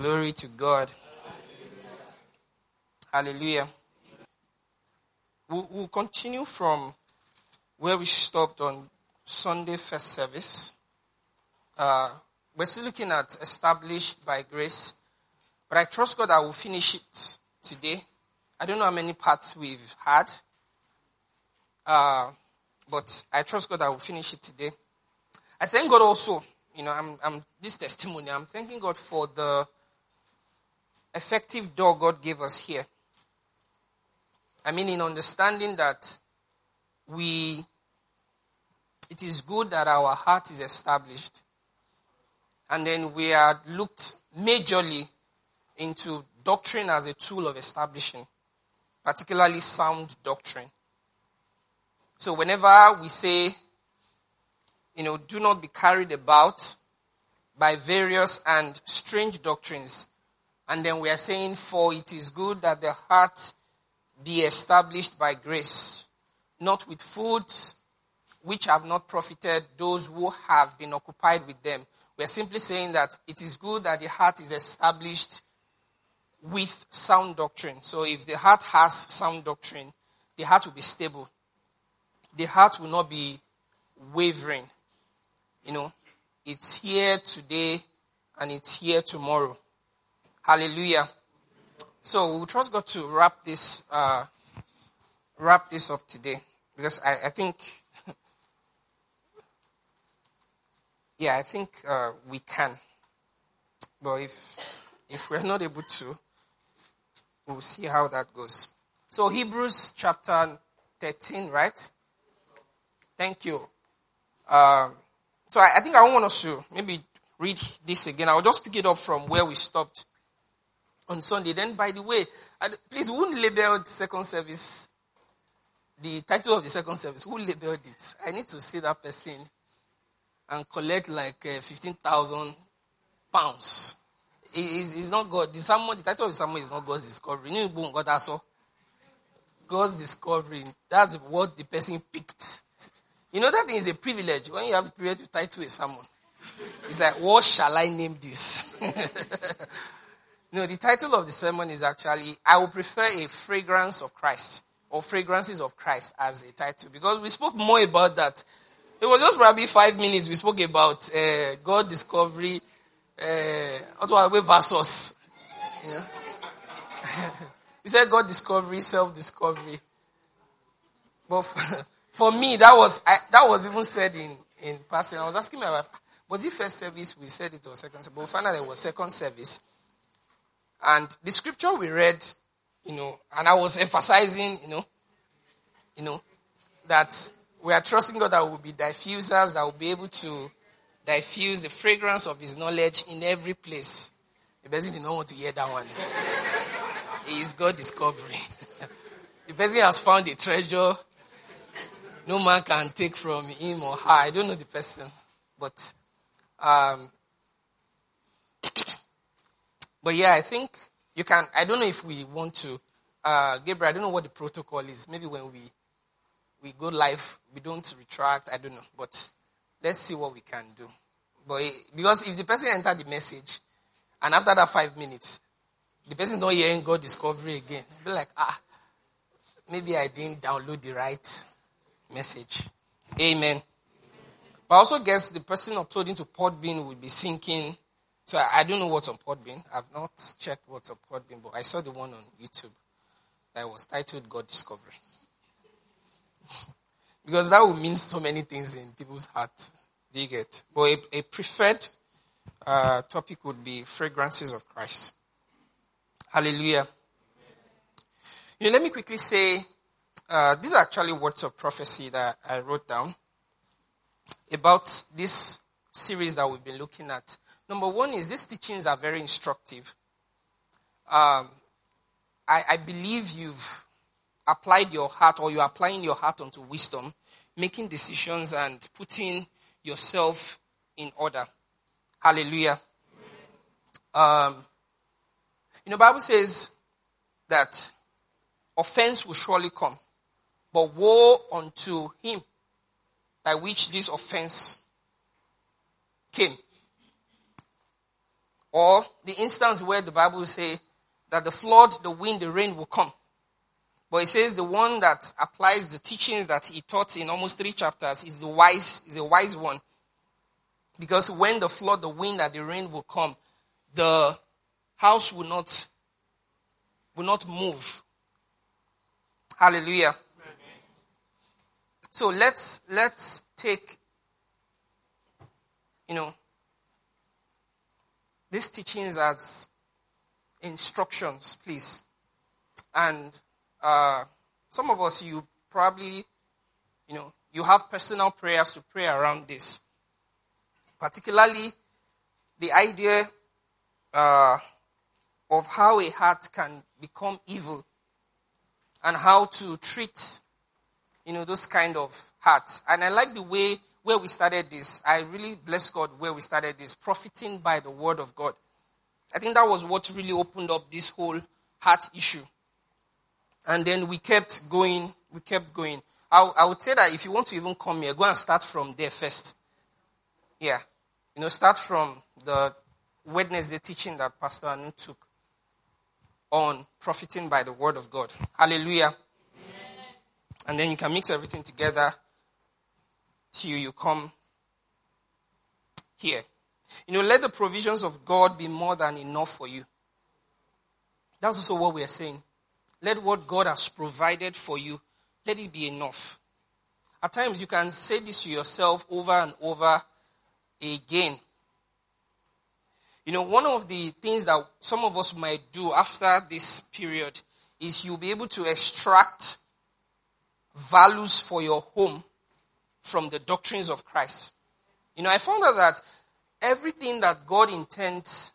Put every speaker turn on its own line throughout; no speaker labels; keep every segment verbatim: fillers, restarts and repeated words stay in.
Glory to God. Hallelujah. We'll, we'll continue from where we stopped on Sunday first service. Uh, we're still looking at established by grace, but I trust God I will finish it today. I don't know how many parts we've had, uh, but I trust God I will finish it today. I thank God also, you know, I'm, I'm this testimony, I'm thanking God for the effective door God gave us here. I mean, in understanding that we, it is good that our heart is established. And then we are looked majorly into doctrine as a tool of establishing, particularly sound doctrine. So whenever we say, you know, do not be carried about by various and strange doctrines, and then we are saying, for it is good that the heart be established by grace, not with foods which have not profited those who have been occupied with them. We are simply saying that it is good that the heart is established with sound doctrine. So if the heart has sound doctrine, the heart will be stable. The heart will not be wavering. You know, it's here today and it's here tomorrow. Hallelujah. So we'll trust God to wrap this uh, wrap this up today, because I, I think, yeah, I think uh, we can. But if if we're not able to, we'll see how that goes. So Hebrews chapter thirteen, right? Thank you. Um, so I, I think I want us to maybe read this again. I'll just pick it up from where we stopped on Sunday. Then, by the way, I, please, who labeled second service, the title of the second service, who labeled it? I need to see that person and collect like uh, fifteen thousand pounds. It is it's not God. The sermon, the title of the sermon is not God's discovery. You know, God also. God's discovery. That's what the person picked. You know, that thing is a privilege. When you have the privilege to title a sermon, it's like, what shall I name this? No, the title of the sermon is actually, I would prefer a fragrance of Christ, or fragrances of Christ as a title, because we spoke more about that. It was just probably five minutes we spoke about uh, God discovery, uh, versus, you know. We said God discovery, self-discovery. But for, for me, that was I, that was even said in, in passing. I was asking my wife, was it first service? We said it was second service, but we found out it was second service. And the scripture we read, you know, and I was emphasizing, you know, you know, that we are trusting God that we will be diffusers, that will be able to diffuse the fragrance of His knowledge in every place. The person did not want to hear that one. It is God discovery. The person has found a treasure no man can take from him or her. I don't know the person, but um. But yeah, I think you can, I don't know if we want to, uh, Gabriel, I don't know what the protocol is. Maybe when we, we go live, we don't retract, I don't know. But let's see what we can do. But it, because if the person entered the message, and after that five minutes, the person is not hearing God discovery again, be like, ah, maybe I didn't download the right message. Amen. But I also guess the person uploading to Podbean will be syncing. So I, I don't know what's on Podbean. I've not checked what's on Podbean, but I saw the one on YouTube that was titled God Discovery. Because that would mean so many things in people's heart. Do you get? But a, a preferred uh, topic would be fragrances of Christ. Hallelujah. You know, let me quickly say, uh, these are actually words of prophecy that I wrote down about this series that we've been looking at. Number one is these teachings are very instructive. Um, I, I believe you've applied your heart, or you're applying your heart onto wisdom, making decisions and putting yourself in order. Hallelujah. Um, you know, Bible says that offense will surely come, but woe unto him by which this offense came. Or the instance where the Bible say that the flood, the wind, the rain will come. But it says the one that applies the teachings that he taught in almost three chapters is the wise, is a wise one. Because when the flood, the wind, and the rain will come, the house will not, will not move. Hallelujah. Amen. So let's, let's take, you know, these teachings as instructions, please. And uh, some of us, you probably, you know, you have personal prayers to pray around this. Particularly the idea uh, of how a heart can become evil and how to treat, you know, those kind of hearts. And I like the way where we started this. I really bless God where we started this, profiting by the word of God. I think that was what really opened up this whole heart issue. And then we kept going, we kept going. I, I would say that if you want to even come here, go and start from there first. Yeah. You know, start from the Wednesday teaching that Pastor Anu took on profiting by the word of God. Hallelujah. Amen. And then you can mix everything together till you come here. You know, let the provisions of God be more than enough for you. That's also what we are saying. Let what God has provided for you, let it be enough. At times you can say this to yourself over and over again. You know, one of the things that some of us might do after this period is you'll be able to extract values for your home from the doctrines of Christ. You know, I found out that everything that God intends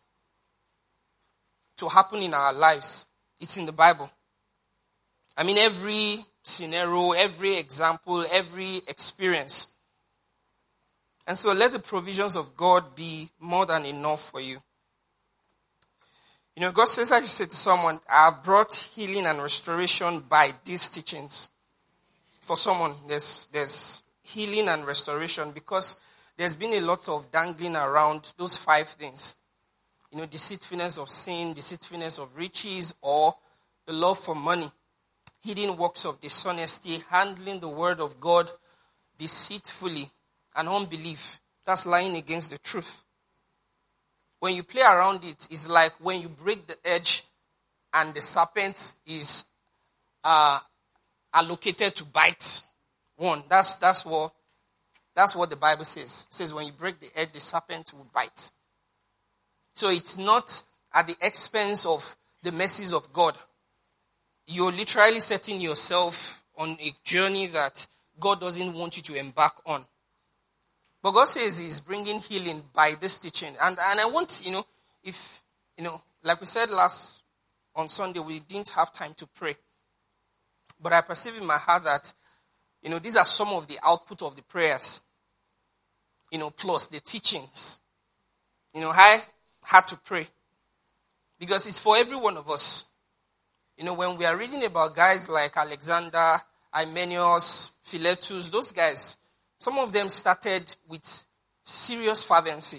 to happen in our lives, it's in the Bible. I mean, every scenario, every example, every experience. And so let the provisions of God be more than enough for you. You know, God says, I should say to someone, I have brought healing and restoration by these teachings. For someone, there's, there's healing and restoration because there's been a lot of dangling around those five things. You know, deceitfulness of sin, deceitfulness of riches, or the love for money. Hidden works of dishonesty, handling the word of God deceitfully, and unbelief. That's lying against the truth. When you play around it, it's like when you break the edge and the serpent is uh, allocated to bite one. That's that's what that's what the Bible says. It says when you break the edge, the serpent will bite. So it's not at the expense of the mercies of God. You're literally setting yourself on a journey that God doesn't want you to embark on. But God says he's bringing healing by this teaching. And, and I want, you know, if, you know, like we said last, on Sunday, we didn't have time to pray. But I perceive in my heart that, you know, these are some of the output of the prayers, you know, plus the teachings. You know, I had to pray. Because it's for every one of us. You know, when we are reading about guys like Alexander, Hymenaeus, Philetus, those guys, some of them started with serious fervency.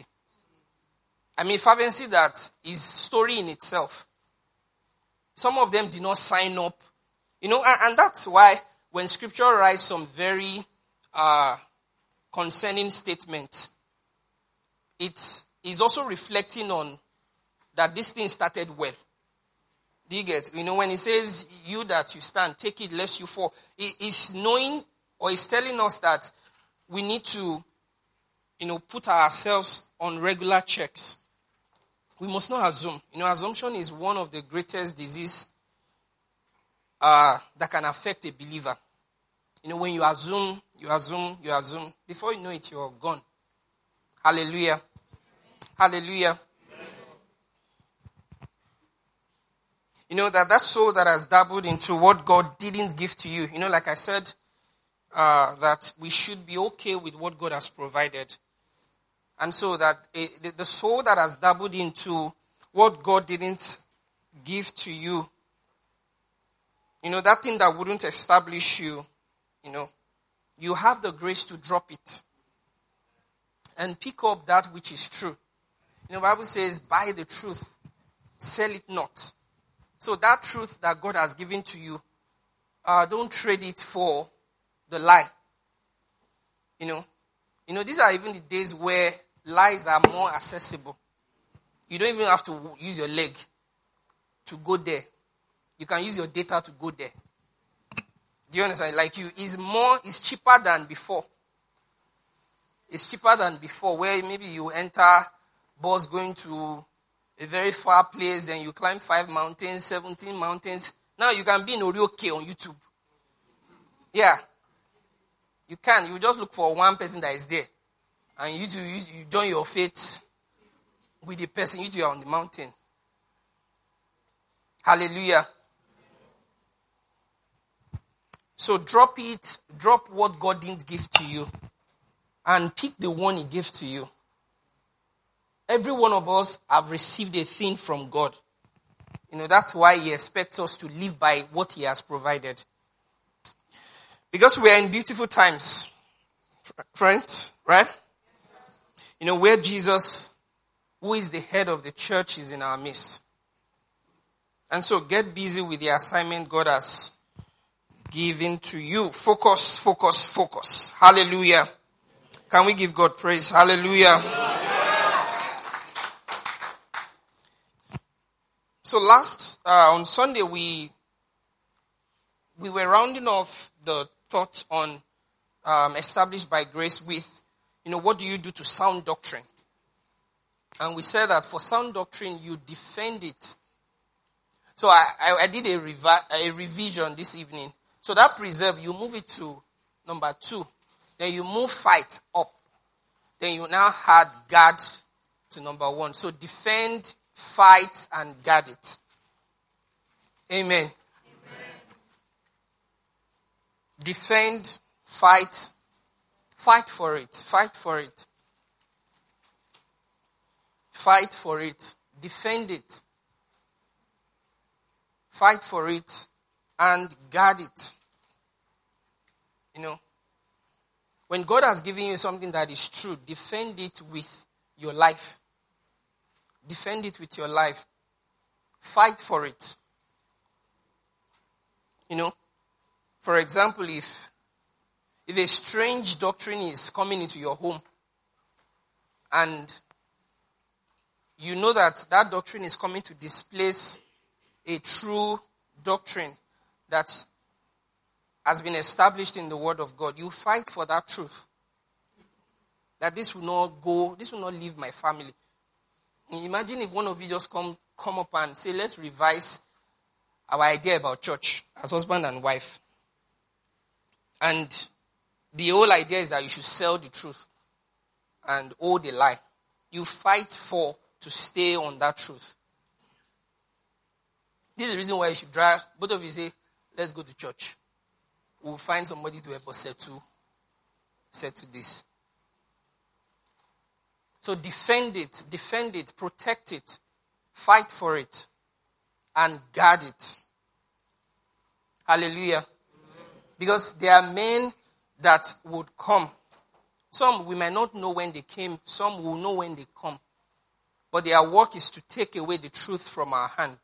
I mean, fervency that is story in itself. Some of them did not sign up. You know, and, and that's why when scripture writes some very uh, concerning statements, it is also reflecting on that this thing started well. Do you get? You know, when it says, you that you stand, take it lest you fall. It is knowing, or is telling us that we need to, you know, put ourselves on regular checks. We must not assume. You know, assumption is one of the greatest diseases uh, that can affect a believer. You know, when you assume, you assume, you assume, before you know it, you're gone. Hallelujah. Hallelujah. You know, that that soul that has dabbled into what God didn't give to you. You know, like I said, uh, that we should be okay with what God has provided. And so that a, the, the soul that has dabbled into what God didn't give to you, you know, that thing that wouldn't establish you, you know, you have the grace to drop it and pick up that which is true. You know, the Bible says, buy the truth, sell it not. So that truth that God has given to you, uh, don't trade it for the lie. You know, you know, these are even the days where lies are more accessible. You don't even have to use your leg to go there. You can use your data to go there. Do you understand? Like you, it's more, it's cheaper than before. It's cheaper than before, where maybe you enter bus going to a very far place, then you climb five mountains, seventeen mountains. Now you can be in Orioke on YouTube. Yeah. You can. You just look for one person that is there. And you, do, you, you join your faith with the person. You two are on the mountain. Hallelujah. So drop it. Drop what God didn't give to you. And pick the one he gave to you. Every one of us have received a thing from God. You know, that's why he expects us to live by what he has provided. Because we are in beautiful times, friends, right? You know, where Jesus, who is the head of the church, is in our midst. And so get busy with the assignment God has given to you. Focus, focus, focus. Hallelujah. Can we give God praise? Hallelujah. So last, uh, on Sunday, we we were rounding off the thought on um, established by grace with, you know, what do you do to sound doctrine? And we said that for sound doctrine, you defend it. So I, I, I did a, revi- a revision this evening. So that preserve, you move it to number two. Then you move fight up. Then you now add guard to number one. So defend, fight, and guard it. Amen. Amen. Defend, fight, fight for it. Fight for it. Fight for it. Defend it. Fight for it and guard it. You know, when God has given you something that is true, defend it with your life. Defend it with your life. Fight for it. You know, for example, if if a strange doctrine is coming into your home and you know that that doctrine is coming to displace a true doctrine that has been established in the Word of God, you fight for that truth. That this will not go, this will not leave my family. Imagine if one of you just come come up and say, let's revise our idea about church as husband and wife. And the whole idea is that you should sell the truth and hold the lie. You fight for to stay on that truth. This is the reason why you should drive. Both of you say, let's go to church. We'll find somebody to help us settle, settle this. So defend it, defend it, protect it, fight for it, and guard it. Hallelujah. Amen. Because there are men that would come. Some we might not know when they came. Some will know when they come. But their work is to take away the truth from our hand.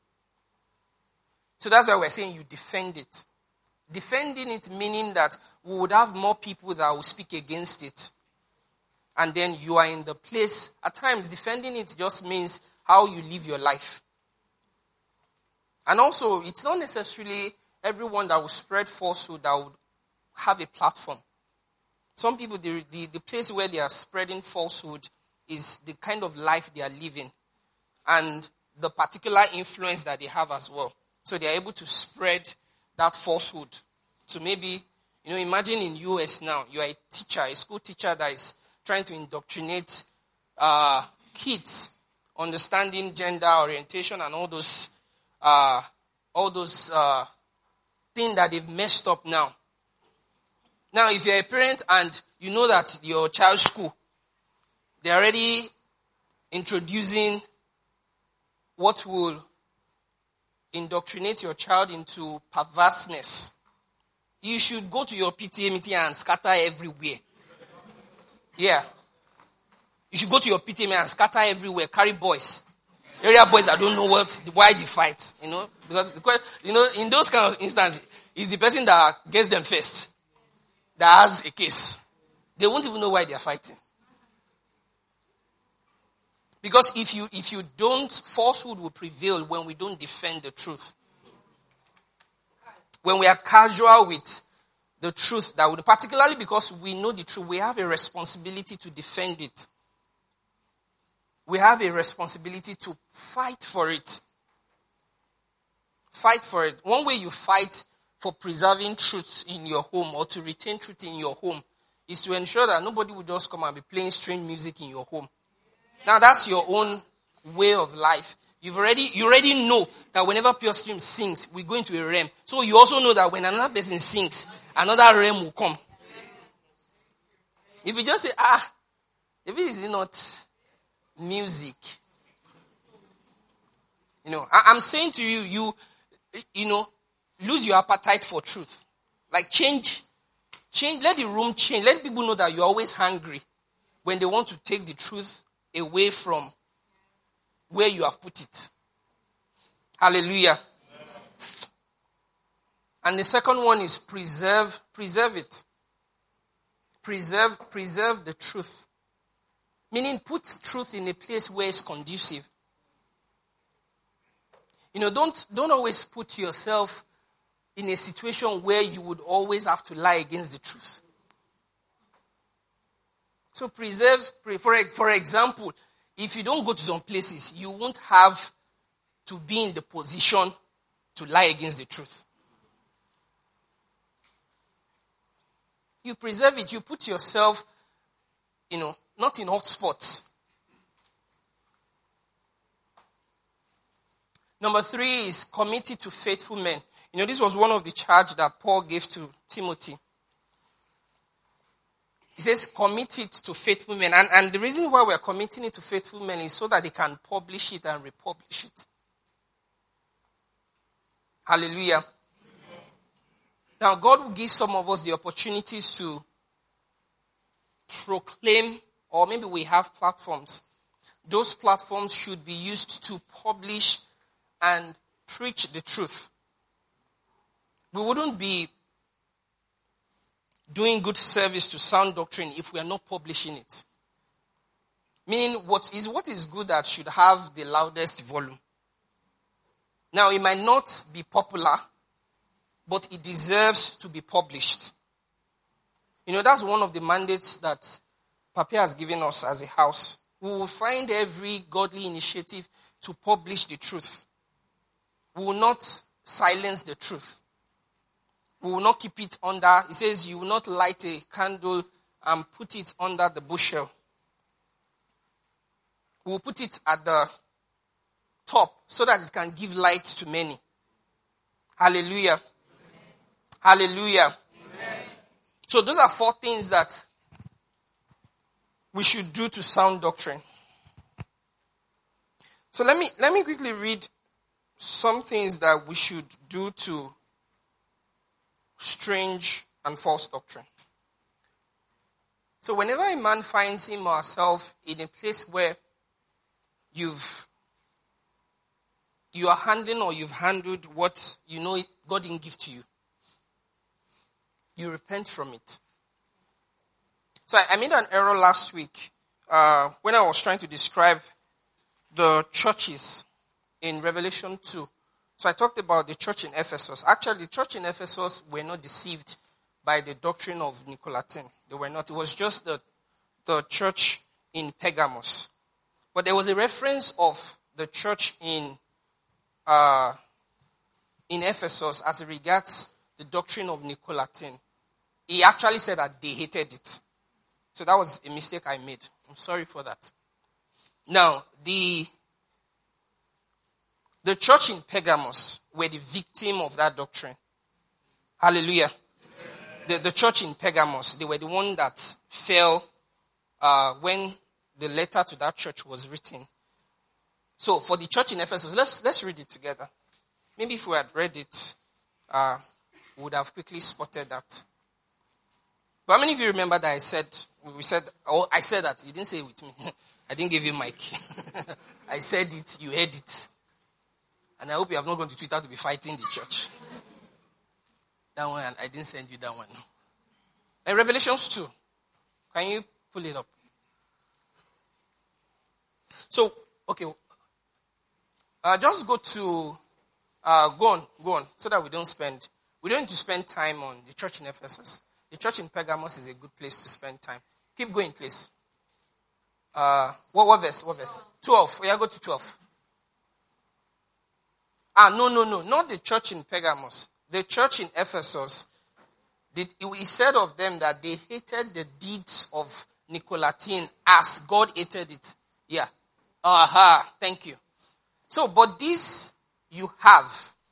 So that's why we're saying you defend it. Defending it meaning that we would have more people that will speak against it. And then you are in the place. At times, defending it just means how you live your life. And also, it's not necessarily everyone that will spread falsehood that would have a platform. Some people, the, the, the place where they are spreading falsehood is the kind of life they are living. And the particular influence that they have as well. So they are able to spread that falsehood. So maybe, you know, imagine in U S now, you are a teacher, a school teacher that is trying to indoctrinate uh, kids, understanding gender orientation and all those, uh, all those uh, things that they've messed up now. Now, if you're a parent and you know that your child's school, they're already introducing what will indoctrinate your child into perverseness, you should go to your P T A meeting and scatter everywhere. Yeah. You should go to your P T A and scatter everywhere, carry boys. Area boys that don't know what, why they fight, you know. Because, the, you know, in those kind of instances, it's the person that gets them first that has a case. They won't even know why they are fighting. Because if you if you don't, falsehood will prevail when we don't defend the truth. When we are casual with the truth, that would, particularly because we know the truth, we have a responsibility to defend it. We have a responsibility to fight for it. Fight for it. One way you fight for preserving truth in your home or to retain truth in your home is to ensure that nobody will just come and be playing strange music in your home. Now that's your own way of life. You've already, you already know that whenever Pure Stream sings, we go into a realm. So you also know that when another person sings, another realm will come. If you just say, ah, if it is not music, you know, I, I'm saying to you, you, you know, lose your appetite for truth. Like change, change, let the room change. Let people know that you're always hungry when they want to take the truth away from where you have put it. Hallelujah. Amen. And the second one is preserve, preserve it. Preserve, preserve the truth. Meaning put truth in a place where it's conducive. You know, don't, don't always put yourself in a situation where you would always have to lie against the truth. So preserve, for, for example, if you don't go to some places, you won't have to be in the position to lie against the truth. You preserve it, you put yourself, you know, not in hot spots. Number three is committed to faithful men. You know, this was one of the charge that Paul gave to Timothy. He says, committed to faithful men. And, and the reason why we're committing it to faithful men is so that they can publish it and republish it. Hallelujah. Amen. Now, God will give some of us the opportunities to proclaim, or maybe we have platforms. Those platforms should be used to publish and preach the truth. We wouldn't be doing good service to sound doctrine if we are not publishing it. Meaning, what is what is good that should have the loudest volume. Now, it might not be popular, but it deserves to be published. You know, that's one of the mandates that Papa has given us as a house. We will find every godly initiative to publish the truth. We will not silence the truth. We will not keep it under, it says you will not light a candle and put it under the bushel. We will put it at the top so that it can give light to many. Hallelujah. Amen. Hallelujah. Amen. So those are four things that we should do to sound doctrine. So let me, let me quickly read some things that we should do to strange and false doctrine. So whenever a man finds him or herself in a place where you've you are handling or you've handled what you know God didn't give to you, you repent from it. So I, I made an error last week uh, when I was trying to describe the churches in Revelation two. So I talked about the church in Ephesus. Actually, the church in Ephesus were not deceived by the doctrine of Nicolaitan. They were not. It was just the, the church in Pergamos. But there was a reference of the church in uh, in Ephesus as regards the doctrine of Nicolaitan. He actually said that they hated it. So that was a mistake I made. I'm sorry for that. Now, the The church in Pergamos were the victim of that doctrine. Hallelujah. The, the church in Pergamos, they were the one that fell uh, when the letter to that church was written. So for the church in Ephesus, let's let's read it together. Maybe if we had read it, uh, we would have quickly spotted that. But how many of you remember that I said we said, oh, I said that. You didn't say it with me. I didn't give you mic. I said it, you heard it. And I hope you have not gone to Twitter to be fighting the church. That one, I didn't send you that one. And Revelations two. Can you pull it up? So, okay. Uh, just go to, uh, go on, go on, so that we don't spend, we don't need to spend time on the church in Ephesus. The church in Pergamos is a good place to spend time. Keep going, please. Uh, what, what verse? What verse? twelve. Oh, yeah, go to twelve. Ah, no, no, no. Not the church in Pergamos. The church in Ephesus, did, he said of them that they hated the deeds of Nicolaitans as God hated it. Yeah. Aha. Thank you. So, but this you have,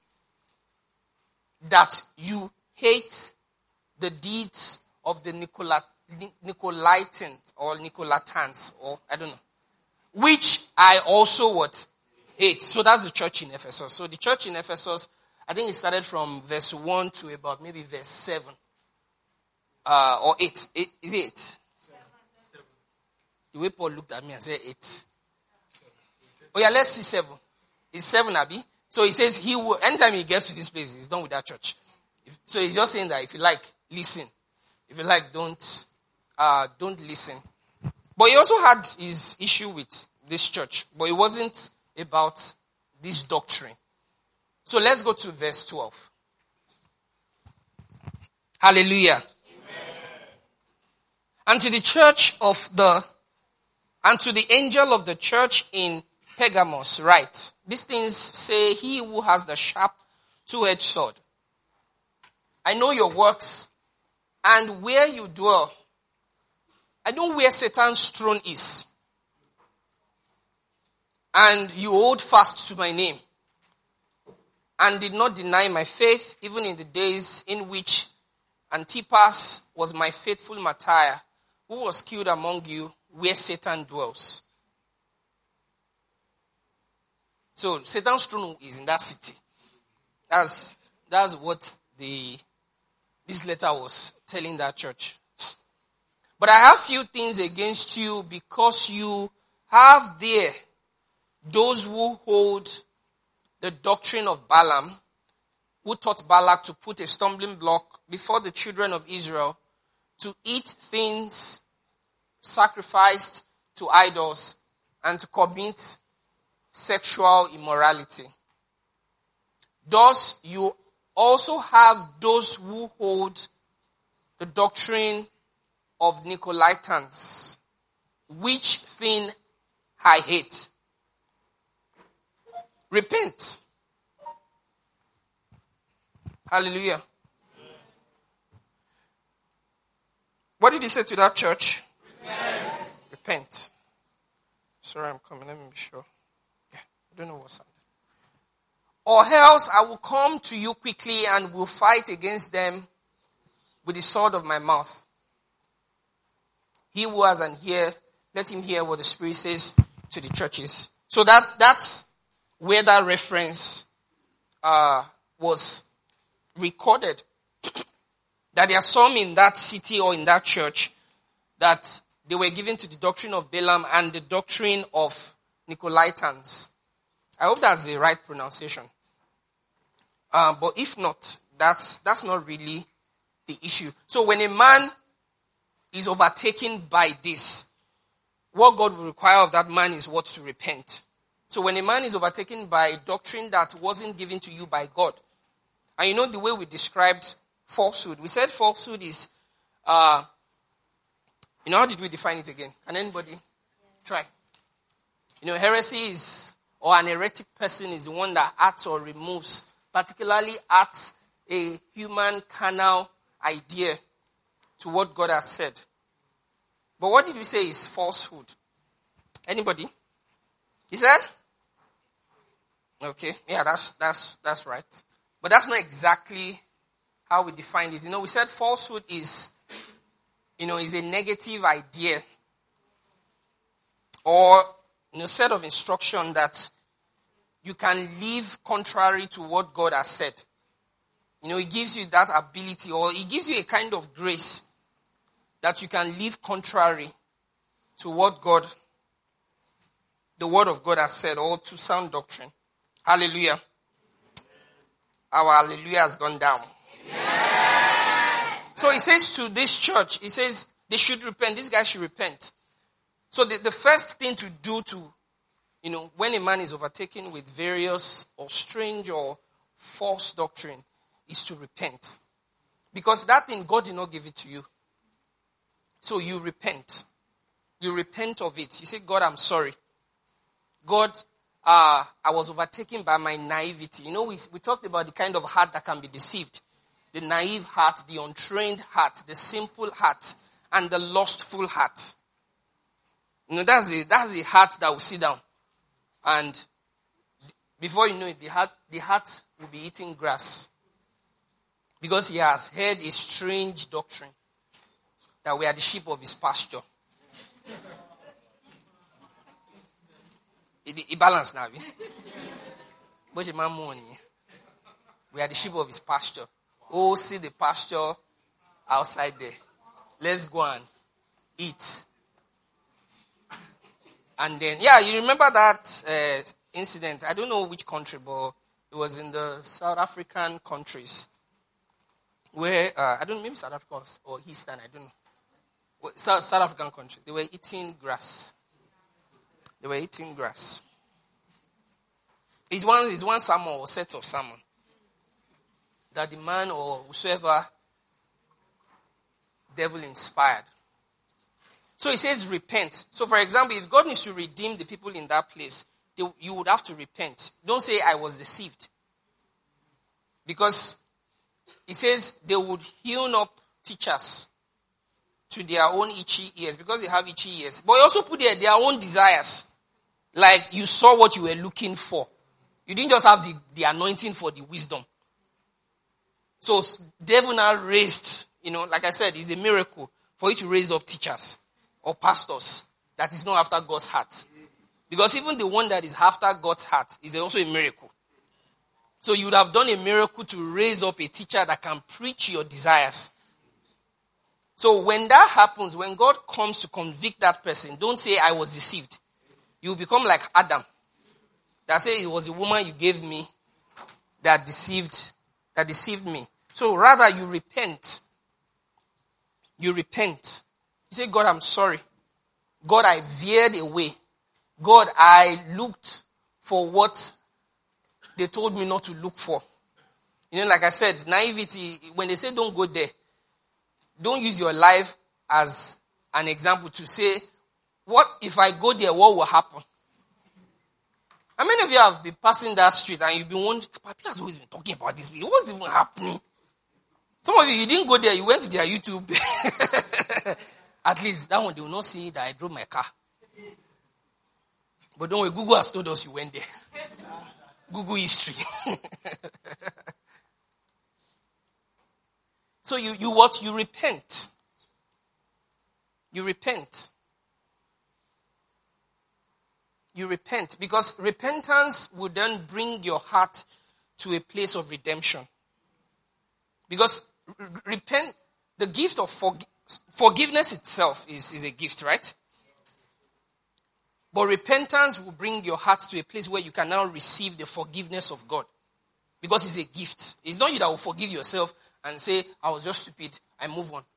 that you hate the deeds of the Nicola, Nicolaitans or Nicolaitans, or I don't know, which I also what hate. So that's the church in Ephesus. So the church in Ephesus, I think it started from verse one to about maybe verse seven. Uh, or eight. eight. Is it eight? Seven. The way Paul looked at me and said eight. Oh yeah, let's see seven. It's seven, Abi. So he says he will, anytime he gets to this place, he's done with that church. If, so he's just saying that if you like, listen. If you like, don't, uh, don't listen. But he also had his issue with this church, but it wasn't about this doctrine. So let's go to verse twelve. Hallelujah. Amen. And to the church of the, and to the angel of the church in Pergamos, write, these things say he who has the sharp two-edged sword. I know your works and where you dwell. I know where Satan's throne is. And you hold fast to my name and did not deny my faith, even in the days in which Antipas was my faithful martyr, who was killed among you where Satan dwells. So Satan's throne is in that city. That's, that's what the, this letter was telling that church. But I have few things against you, because you have there those who hold the doctrine of Balaam, who taught Balak to put a stumbling block before the children of Israel, to eat things sacrificed to idols and to commit sexual immorality. Thus, you also have those who hold the doctrine of Nicolaitans, which thing I hate. Repent. Hallelujah. What did he say to that church? Repent. Repent. Sorry, I'm coming. Let me be sure. Yeah, I don't know what's happening. Or else I will come to you quickly and will fight against them with the sword of my mouth. He who has an ear, let him hear what the Spirit says to the churches. So that that's where that reference uh, was recorded. That there are some in that city or in that church that they were given to the doctrine of Balaam and the doctrine of Nicolaitans. I hope that's the right pronunciation. Uh, but if not, that's that's not really the issue. So when a man is overtaken by this, what God will require of that man is what? To repent. So when a man is overtaken by a doctrine that wasn't given to you by God, and you know the way we described falsehood, we said falsehood is, uh, you know, how did we define it again? Can anybody try? You know, heresy is, or an heretic person is the one that adds or removes, particularly adds a human carnal idea to what God has said. But what did we say is falsehood? Anybody? He said? Okay, yeah, that's that's that's right. But that's not exactly how we defined it. You know, we said falsehood is, you know, is a negative idea or, you know, set of instruction that you can live contrary to what God has said. You know, it gives you that ability, or it gives you a kind of grace that you can live contrary to what God, the word of God has said, or to sound doctrine. Hallelujah. Our hallelujah has gone down. Amen. So he says to this church, he says they should repent. These guys should repent. So the, the first thing to do to, you know, when a man is overtaken with various or strange or false doctrine is to repent. Because that thing, God did not give it to you. So you repent. You repent of it. You say, God, I'm sorry. God, uh, I was overtaken by my naivety. You know, we, we talked about the kind of heart that can be deceived. The naive heart, the untrained heart, the simple heart, and the lustful heart. You know, that's the, that's the heart that will sit down. And before you know it, the heart, the heart will be eating grass. Because he has heard a strange doctrine that we are the sheep of his pasture. It, it balance now. But your man money. We are the sheep of his pasture. Oh, see the pasture outside there. Let's go and eat. And then, yeah, you remember that uh, incident. I don't know which country, but it was in the South African countries. Where, uh, I don't know, maybe South Africa or Eastern, I don't know. South, South African country. They were eating grass. They were eating grass. It's one, it's one salmon or set of salmon that the man or whosoever devil inspired. So he says repent. So for example, if God needs to redeem the people in that place, they, you would have to repent. Don't say I was deceived. Because he says they would hewn up teachers to their own itchy ears because they have itchy ears. But he also put there their own desires. Like you saw what you were looking for. You didn't just have the, the anointing for the wisdom. So devil now raised, you know, like I said, it's a miracle for you to raise up teachers or pastors that is not after God's heart. Because even the one that is after God's heart is also a miracle. So you would have done a miracle to raise up a teacher that can preach your desires. So when that happens, when God comes to convict that person, don't say I was deceived. You become like Adam. That say it was a woman you gave me that deceived, that deceived me. So rather you repent. You repent. You say, God, I'm sorry. God, I veered away. God, I looked for what they told me not to look for. You know, like I said, naivety, when they say don't go there, don't use your life as an example to say, what if I go there, what will happen? How many of you have been passing that street and you've been wondering, Papi has always been talking about this. What's even happening? Some of you, you didn't go there, you went to their YouTube. At least that one, they will not see that I drove my car. But don't worry, Google has told us you went there. Google history. So you, you what? You repent. You repent. You repent. Because repentance will then bring your heart to a place of redemption. Because r- repent, the gift of forg- forgiveness itself is, is a gift, right? But repentance will bring your heart to a place where you can now receive the forgiveness of God. Because it's a gift. It's not you that will forgive yourself and say, I was just stupid, I move on.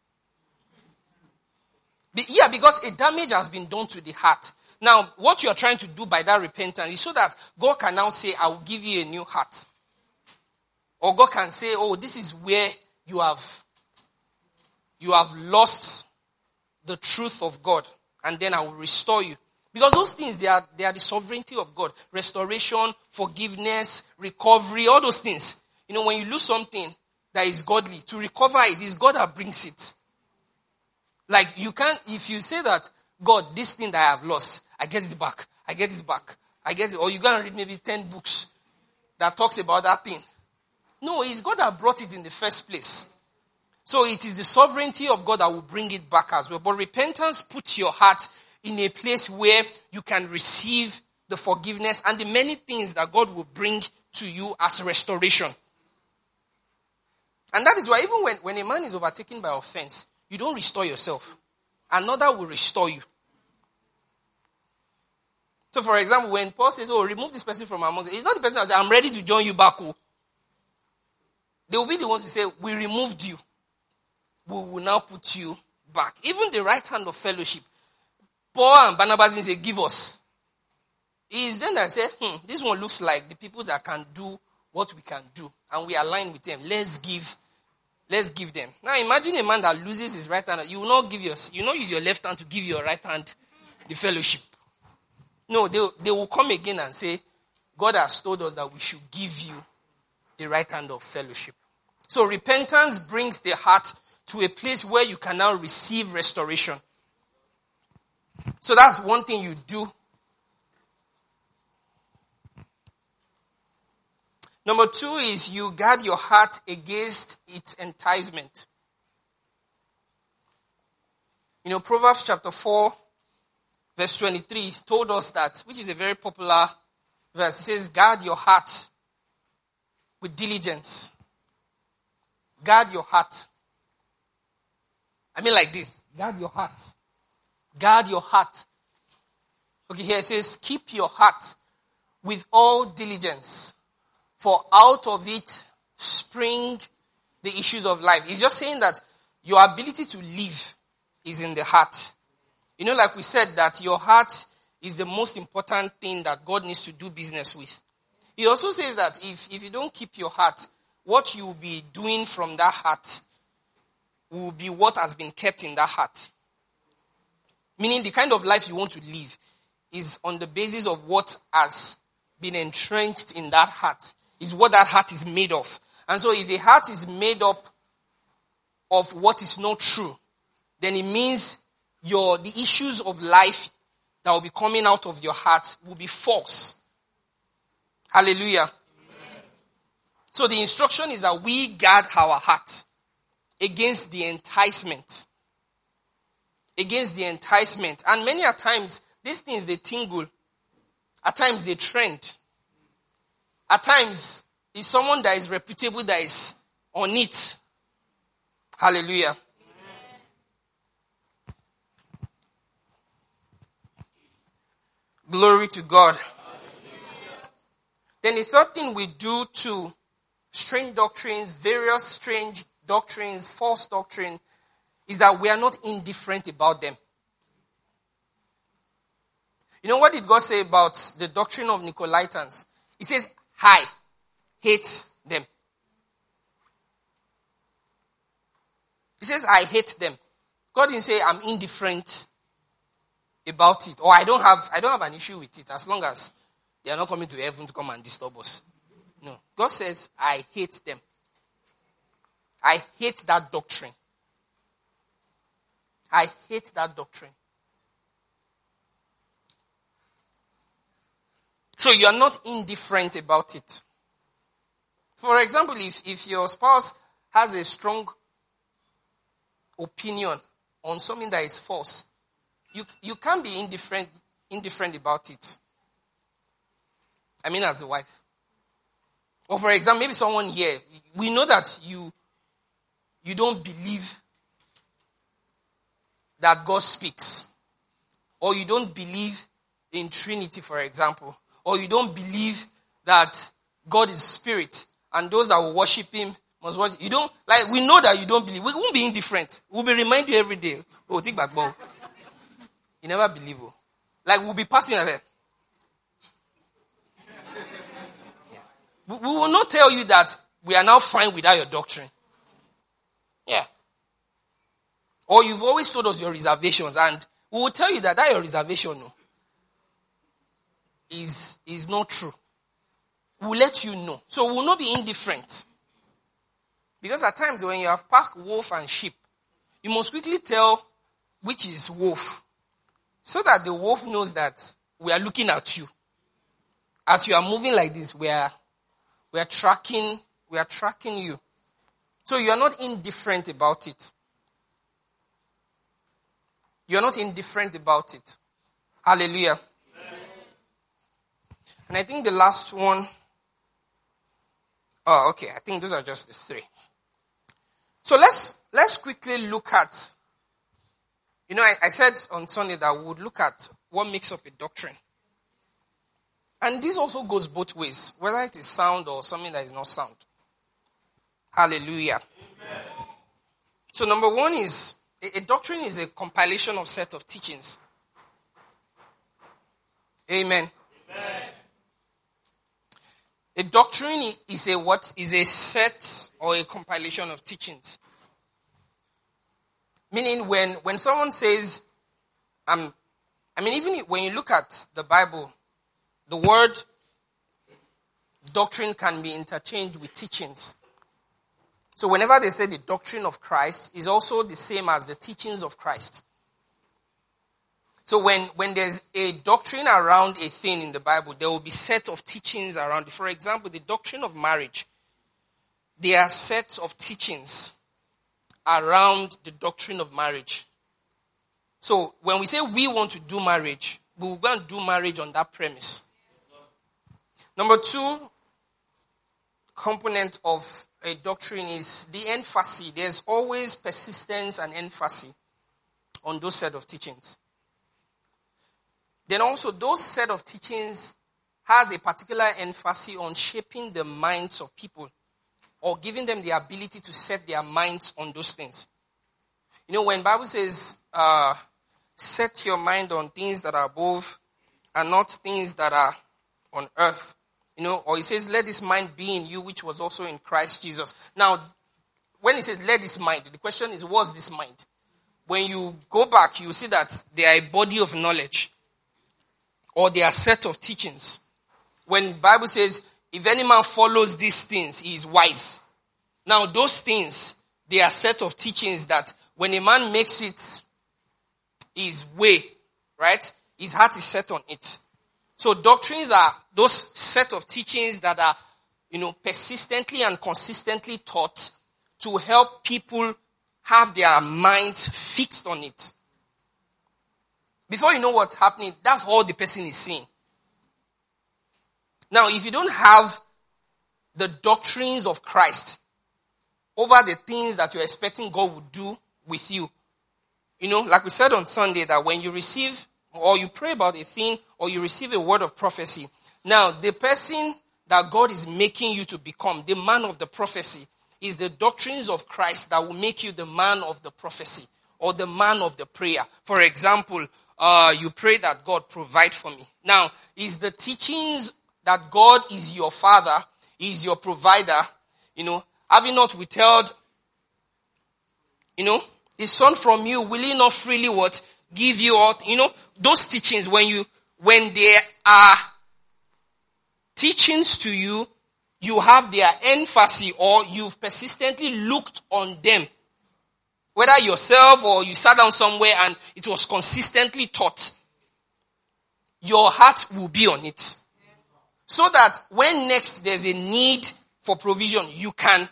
But yeah, because a damage has been done to the heart. Now, what you are trying to do by that repentance is so that God can now say, I will give you a new heart. Or God can say, oh, this is where you have, you have lost the truth of God. And then I will restore you. Because those things, they are, they are the sovereignty of God. Restoration, forgiveness, recovery, all those things. You know, when you lose something that is godly, to recover it is God that brings it. Like you can't, if you say that, God, this thing that I have lost, I get it back. I get it back. I get it. Or you go and read maybe ten books that talks about that thing. No, it's God that brought it in the first place. So it is the sovereignty of God that will bring it back as well. But repentance puts your heart in a place where you can receive the forgiveness and the many things that God will bring to you as restoration. And that is why even when, when a man is overtaken by offense, you don't restore yourself. Another will restore you. So, for example, when Paul says, oh, remove this person from amongst us, it's not the person that says, I'm ready to join you back. Oh. They will be the ones who say, we removed you. We will now put you back. Even the right hand of fellowship, Paul and Barnabas didn't say, give us. It is then that I said, hmm, this one looks like the people that can do what we can do. And we align with them. Let's give, let's give them. Now imagine a man that loses his right hand. You will not give your, you will not use your left hand to give your right hand the fellowship. No, they, they will come again and say, God has told us that we should give you the right hand of fellowship. So repentance brings the heart to a place where you can now receive restoration. So that's one thing you do. Number two is you guard your heart against its enticement. You know, Proverbs chapter four, verse twenty-three told us that, which is a very popular verse. It says, guard your heart with diligence. Guard your heart. I mean like this. Guard your heart. Guard your heart. Okay, here it says, keep your heart with all diligence, for out of it spring the issues of life. It's just saying that your ability to live is in the heart. You know, like we said, that your heart is the most important thing that God needs to do business with. He also says that if, if you don't keep your heart, what you will be doing from that heart will be what has been kept in that heart. Meaning the kind of life you want to live is on the basis of what has been entrenched in that heart. Is what that heart is made of. And so if a heart is made up of what is not true, then it means your the issues of life that will be coming out of your heart will be false. Hallelujah. Amen. So the instruction is that we guard our heart against the enticement. Against the enticement. And many a times, these things, they tingle. At times, they trend. At times, it's someone that is reputable that is on it. Hallelujah. Amen. Glory to God. Hallelujah. Then the third thing we do to strange doctrines, various strange doctrines, false doctrine, is that we are not indifferent about them. You know what did God say about the doctrine of Nicolaitans? He says, I hate them. He says, I hate them. God didn't say I'm indifferent about it, or I don't have I don't have an issue with it as long as they are not coming to heaven to come and disturb us. No. God says, I hate them. I hate that doctrine. I hate that doctrine. So you are not indifferent about it. For example, if, if your spouse has a strong opinion on something that is false, you you can't be indifferent indifferent about it. I mean, as a wife. Or for example, maybe someone here, we know that you you don't believe that God speaks. Or you don't believe in Trinity, for example. Or you don't believe that God is spirit and those that will worship him must worship. You don't, like, we know that you don't believe. We won't be indifferent. We'll be reminding you every day. Oh, think back, bro. You never believe. Oh. Like, we'll be passing ahead. Yeah. We, we will not tell you that we are now fine without your doctrine. Yeah. Or you've always told us your reservations, and we will tell you that that your reservation no, is, is not true. We'll let you know. So we will not be indifferent. Because at times when you have packed wolf and sheep, you must quickly tell which is wolf. So that the wolf knows that we are looking at you. As you are moving like this, we are, we are tracking, we are tracking you. So you are not indifferent about it. You are not indifferent about it. Hallelujah. Amen. And I think the last one, oh, okay, I think those are just the three. So let's, let's quickly look at You know, I, I said on Sunday that we would look at what makes up a doctrine. And this also goes both ways, whether it is sound or something that is not sound. Hallelujah. Amen. So number one is, a, a doctrine is a compilation of set of teachings. Amen. Amen. A doctrine is a what? Is a set or a compilation of teachings. Meaning when, when someone says, um, I mean, even when you look at the Bible, the word doctrine can be interchanged with teachings. So whenever they say the doctrine of Christ is also the same as the teachings of Christ. So when, when there's a doctrine around a thing in the Bible, there will be set of teachings around it. For example, the doctrine of marriage. There are sets of teachings around the doctrine of marriage. So when we say we want to do marriage, we will go and do marriage on that premise. Number two component of a doctrine is the emphasis. There's always persistence and emphasis on those set of teachings. Then also those set of teachings has a particular emphasis on shaping the minds of people or giving them the ability to set their minds on those things. You know, when the Bible says, uh, set your mind on things that are above and not things that are on earth. You know, or he says, let this mind be in you, which was also in Christ Jesus. Now, when he says, let this mind, the question is, what's this mind? When you go back, you see that they are a body of knowledge. Or they are a set of teachings. When the Bible says, if any man follows these things, he is wise. Now, those things, they are a set of teachings that when a man makes it his way, right, his heart is set on it. So doctrines are those set of teachings that are, you know, persistently and consistently taught to help people have their minds fixed on it. Before you know what's happening, that's all the person is seeing. Now, if you don't have the doctrines of Christ over the things that you're expecting God would do with you, you know, like we said on Sunday, that when you receive or you pray about a thing or you receive a word of prophecy, now the person that God is making you to become, the man of the prophecy, is the doctrines of Christ that will make you the man of the prophecy or the man of the prayer. For example, uh, you pray that God provide for me. Now, is the teachings that God is your father, is your provider, you know, have you not withheld, you know, his son from you, will he not freely what? Give you out, you know, those teachings when you, when they are teachings to you, you have their emphasis or you've persistently looked on them. Whether yourself or you sat down somewhere and it was consistently taught, your heart will be on it. So that when next there's a need for provision, you can.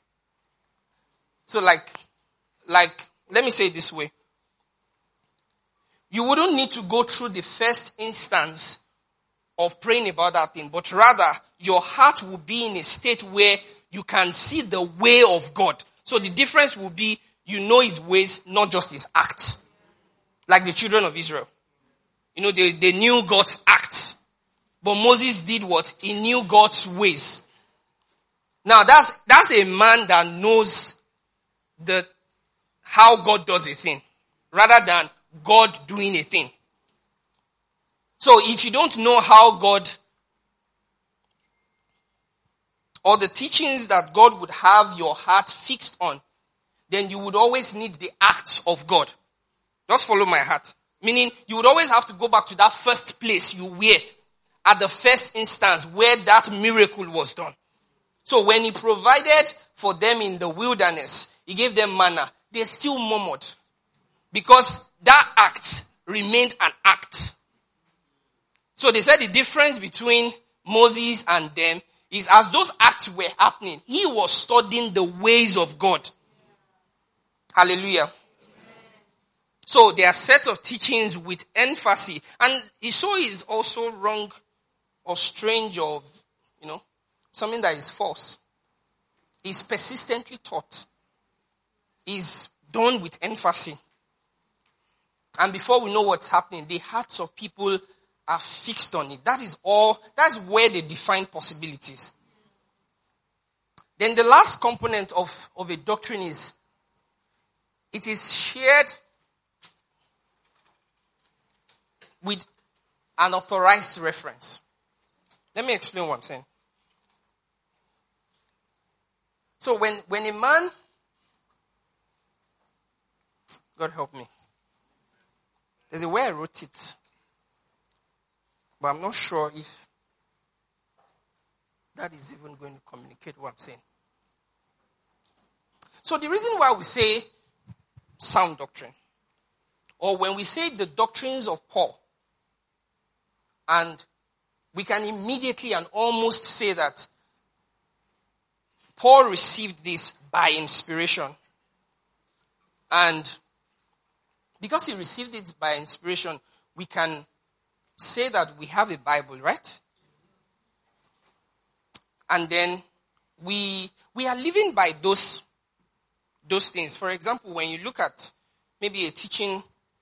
So like, like, let me say it this way. You wouldn't need to go through the first instance of praying about that thing, but rather your heart will be in a state where you can see the way of God. So the difference will be you know his ways, not just his acts. Like the children of Israel. You know, they, they knew God's acts. But Moses did what? He knew God's ways. Now that's, that's a man that knows the, how God does a thing. Rather than God doing a thing. So if you don't know how God, or the teachings that God would have your heart fixed on, then you would always need the acts of God. Just follow my heart. Meaning, you would always have to go back to that first place you were, at the first instance where that miracle was done. So when he provided for them in the wilderness, he gave them manna, they still murmured. Because that act remained an act. So they said the difference between Moses and them is as those acts were happening, he was studying the ways of God. Hallelujah. Amen. So there are set of teachings with emphasis. And so is also wrong or strange or, you know, something that is false. Is persistently taught. Is done with emphasis. And before we know what's happening, the hearts of people are fixed on it. That is all, that's where they define possibilities. Then the last component of, of a doctrine is, it is shared with an authorized reference. Let me explain what I'm saying. So when, when a man, God help me, there's a way I wrote it, but I'm not sure if that is even going to communicate what I'm saying. So the reason why we say sound doctrine, or when we say the doctrines of Paul, and we can immediately and almost say that Paul received this by inspiration. And because he received it by inspiration, we can say that we have a Bible, right? And then we we are living by those, those things. For example, when you look at maybe a teaching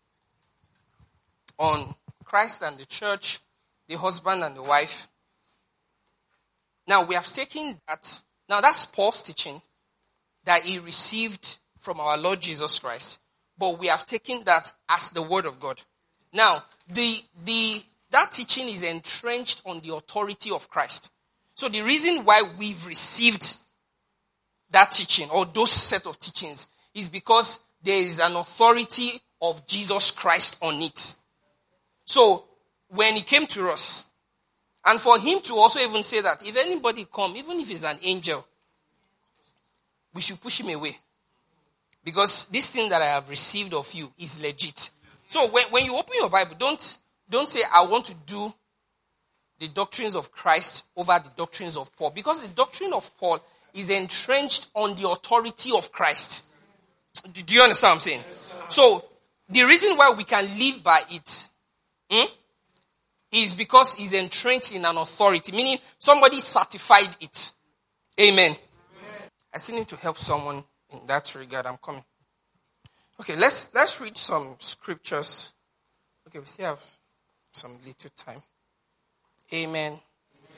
on Christ and the church, the husband and the wife. Now we have taken that, now that's Paul's teaching that he received from our Lord Jesus Christ. But we have taken that as the word of God. Now, the the that teaching is entrenched on the authority of Christ. So the reason why we've received that teaching or those set of teachings is because there is an authority of Jesus Christ on it. So when he came to us, and for him to also even say that if anybody come, even if it's an angel, we should push him away. Because this thing that I have received of you is legit. So when, when you open your Bible, don't, don't say, I want to do the doctrines of Christ over the doctrines of Paul. Because the doctrine of Paul is entrenched on the authority of Christ. Do, do you understand what I'm saying? So the reason why we can live by it hmm, is because it's entrenched in an authority. Meaning somebody certified it. Amen. Amen. I still need to help someone in that regard. I'm coming. Okay, let's let's read some scriptures. Okay, we still have some little time. Amen. Amen.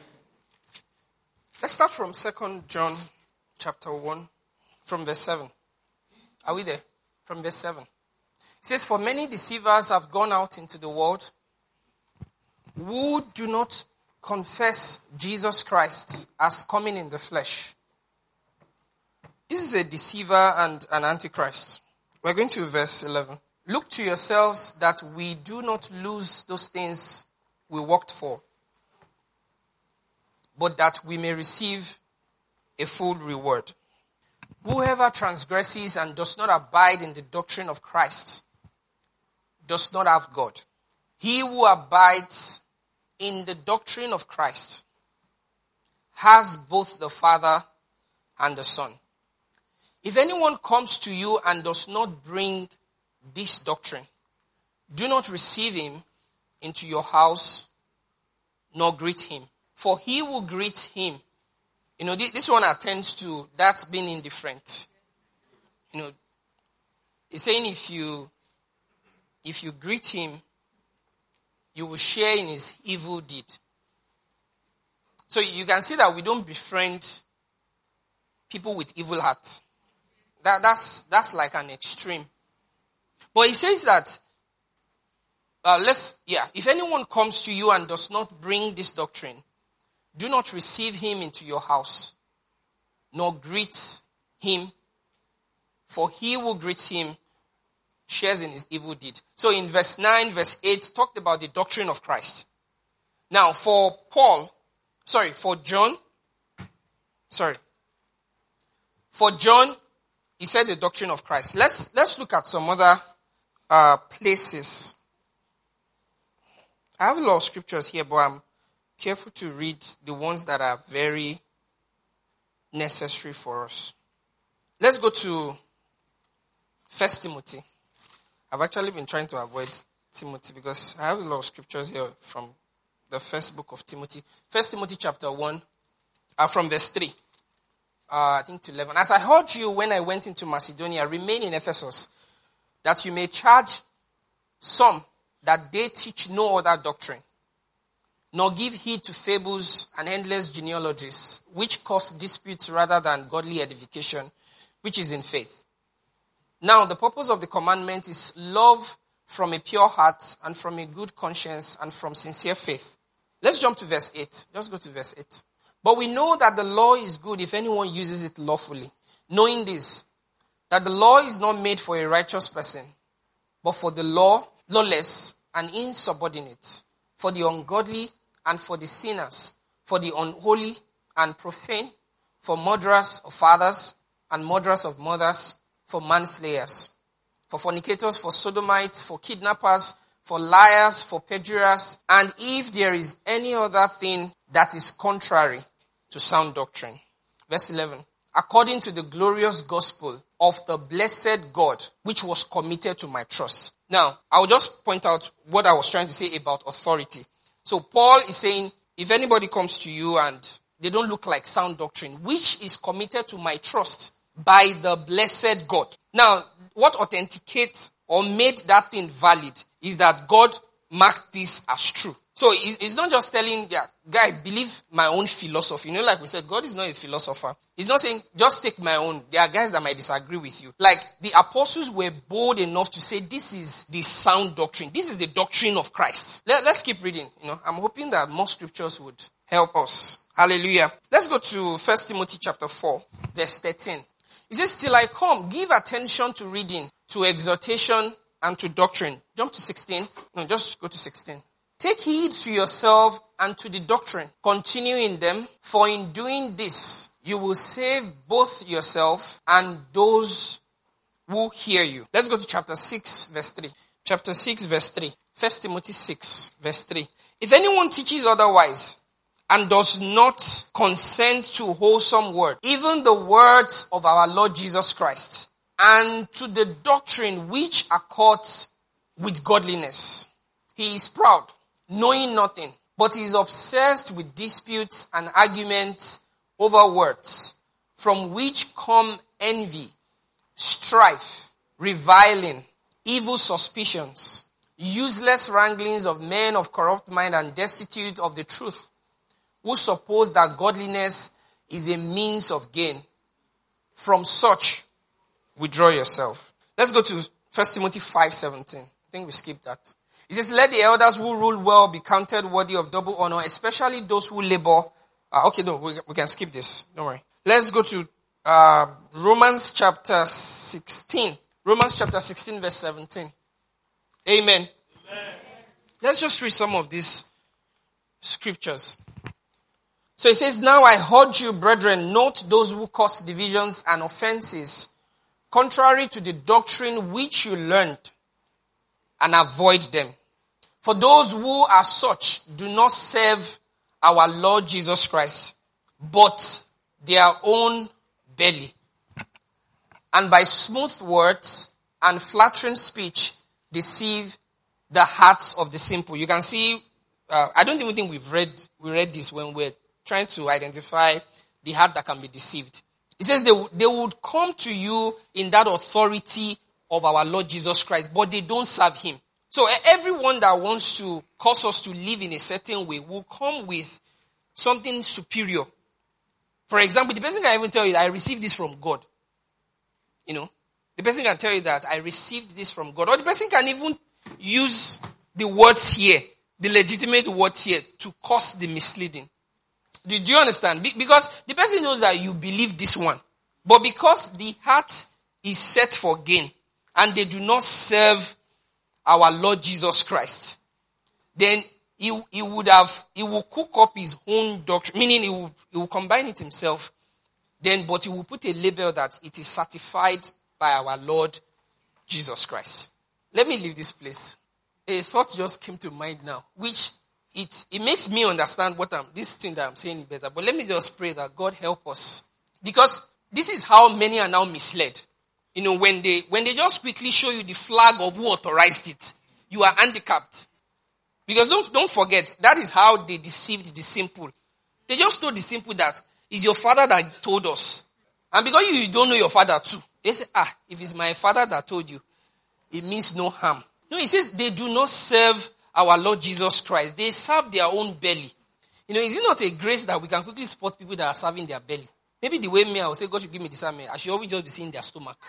Let's start from Second John chapter one, from verse seven. Are we there? From verse seven. It says, for many deceivers have gone out into the world who do not confess Jesus Christ as coming in the flesh. This is a deceiver and an antichrist. We're going to verse eleven. Look to yourselves that we do not lose those things we worked for, but that we may receive a full reward. Whoever transgresses and does not abide in the doctrine of Christ does not have God. He who abides in the doctrine of Christ has both the Father and the Son. If anyone comes to you and does not bring this doctrine, do not receive him into your house, nor greet him. For he who greets him, you know, this one attends to that being indifferent. You know, it's saying if you, if you greet him, you will share in his evil deed. So you can see that we don't befriend people with evil heart. That, that's, that's like an extreme. But he says that, uh, let's, yeah, if anyone comes to you and does not bring this doctrine, do not receive him into your house, nor greet him, for he who greets him shares in his evil deed. So in verse nine, verse eight, talked about the doctrine of Christ. Now for Paul, sorry, for John, sorry, for John, he said the doctrine of Christ. Let's, let's look at some other uh, places. I have a lot of scriptures here, but I'm careful to read the ones that are very necessary for us. Let's go to First Timothy. I've actually been trying to avoid Timothy because I have a lot of scriptures here from the first book of Timothy. First Timothy chapter one, uh, from verse three. Uh, I think to eleven. As I heard you when I went into Macedonia, remain in Ephesus, that you may charge some that they teach no other doctrine, nor give heed to fables and endless genealogies, which cause disputes rather than godly edification, which is in faith. Now, the purpose of the commandment is love from a pure heart and from a good conscience and from sincere faith. Let's jump to verse eight. Just go to verse eight. But we know that the law is good if anyone uses it lawfully, knowing this, that the law is not made for a righteous person, but for the law, lawless and insubordinate, for the ungodly and for the sinners, for the unholy and profane, for murderers of fathers and murderers of mothers, for manslayers, for fornicators, for sodomites, for kidnappers, for liars, for perjurers, and if there is any other thing that is contrary to sound doctrine. Verse eleven. According to the glorious gospel of the blessed God, which was committed to my trust. Now, I'll just point out what I was trying to say about authority. So Paul is saying, if anybody comes to you and they don't look like sound doctrine, which is committed to my trust by the blessed God. Now, what authenticates or made that thing valid is that God marked this as true. So it's not just telling, yeah, guy, believe my own philosophy. You know, like we said, God is not a philosopher. He's not saying, just take my own. There are guys that might disagree with you. Like, the apostles were bold enough to say, this is the sound doctrine. This is the doctrine of Christ. Let, let's keep reading. You know, I'm hoping that more scriptures would help us. Hallelujah. Let's go to First Timothy chapter four, verse thirteen. It says, till I come, give attention to reading, to exhortation, and to doctrine. Jump to sixteen. No, just go to sixteen. Take heed to yourself and to the doctrine. Continue in them, for in doing this, you will save both yourself and those who hear you. Let's go to chapter six, verse three. Chapter six, verse three. First Timothy six, verse three. If anyone teaches otherwise and does not consent to wholesome word, even the words of our Lord Jesus Christ, and to the doctrine which accords with godliness, he is proud, knowing nothing, but he is obsessed with disputes and arguments over words, from which come envy, strife, reviling, evil suspicions, useless wranglings of men of corrupt mind and destitute of the truth, who suppose that godliness is a means of gain. From such, withdraw yourself. Let's go to First Timothy five seventeen. I think we skipped that. It says, let the elders who rule well be counted worthy of double honor, especially those who labor. Uh, okay, no, we, we can skip this. Don't worry. Let's go to uh, Romans chapter sixteen. Romans chapter sixteen, verse seventeen. Amen. Amen. Let's just read some of these scriptures. So it says, now I urge you, brethren, note those who cause divisions and offenses, contrary to the doctrine which you learned, and avoid them. For those who are such do not serve our Lord Jesus Christ, but their own belly. And by smooth words and flattering speech deceive the hearts of the simple. You can see, uh, I don't even think we've read, we read this when we're trying to identify the heart that can be deceived. It says they, they would come to you in that authority of our Lord Jesus Christ, but they don't serve him. So everyone that wants to cause us to live in a certain way will come with something superior. For example, the person can even tell you, I received this from God. You know, the person can tell you that I received this from God. Or the person can even use the words here, the legitimate words here, to cause the misleading. Do, do you understand? Be, because the person knows that you believe this one. But because the heart is set for gain, and they do not serve our Lord Jesus Christ, then he, he would have, he will cook up his own doctrine, meaning he will, he will combine it himself, then, but he will put a label that it is certified by our Lord Jesus Christ. Let me leave this place. A thought just came to mind now, which it, it makes me understand what I'm, this thing that I'm saying better, but let me just pray that God help us. Because this is how many are now misled. You know, when they, when they just quickly show you the flag of who authorized it, you are handicapped. Because don't, don't forget, that is how they deceived the simple. They just told the simple that it's your father that told us. And because you, you don't know your father too, they say, ah, if it's my father that told you, it means no harm. No, he says they do not serve our Lord Jesus Christ. They serve their own belly. You know, is it not a grace that we can quickly spot people that are serving their belly? Maybe the way me, I will say, God should give me discernment. I should always just be seeing their stomach.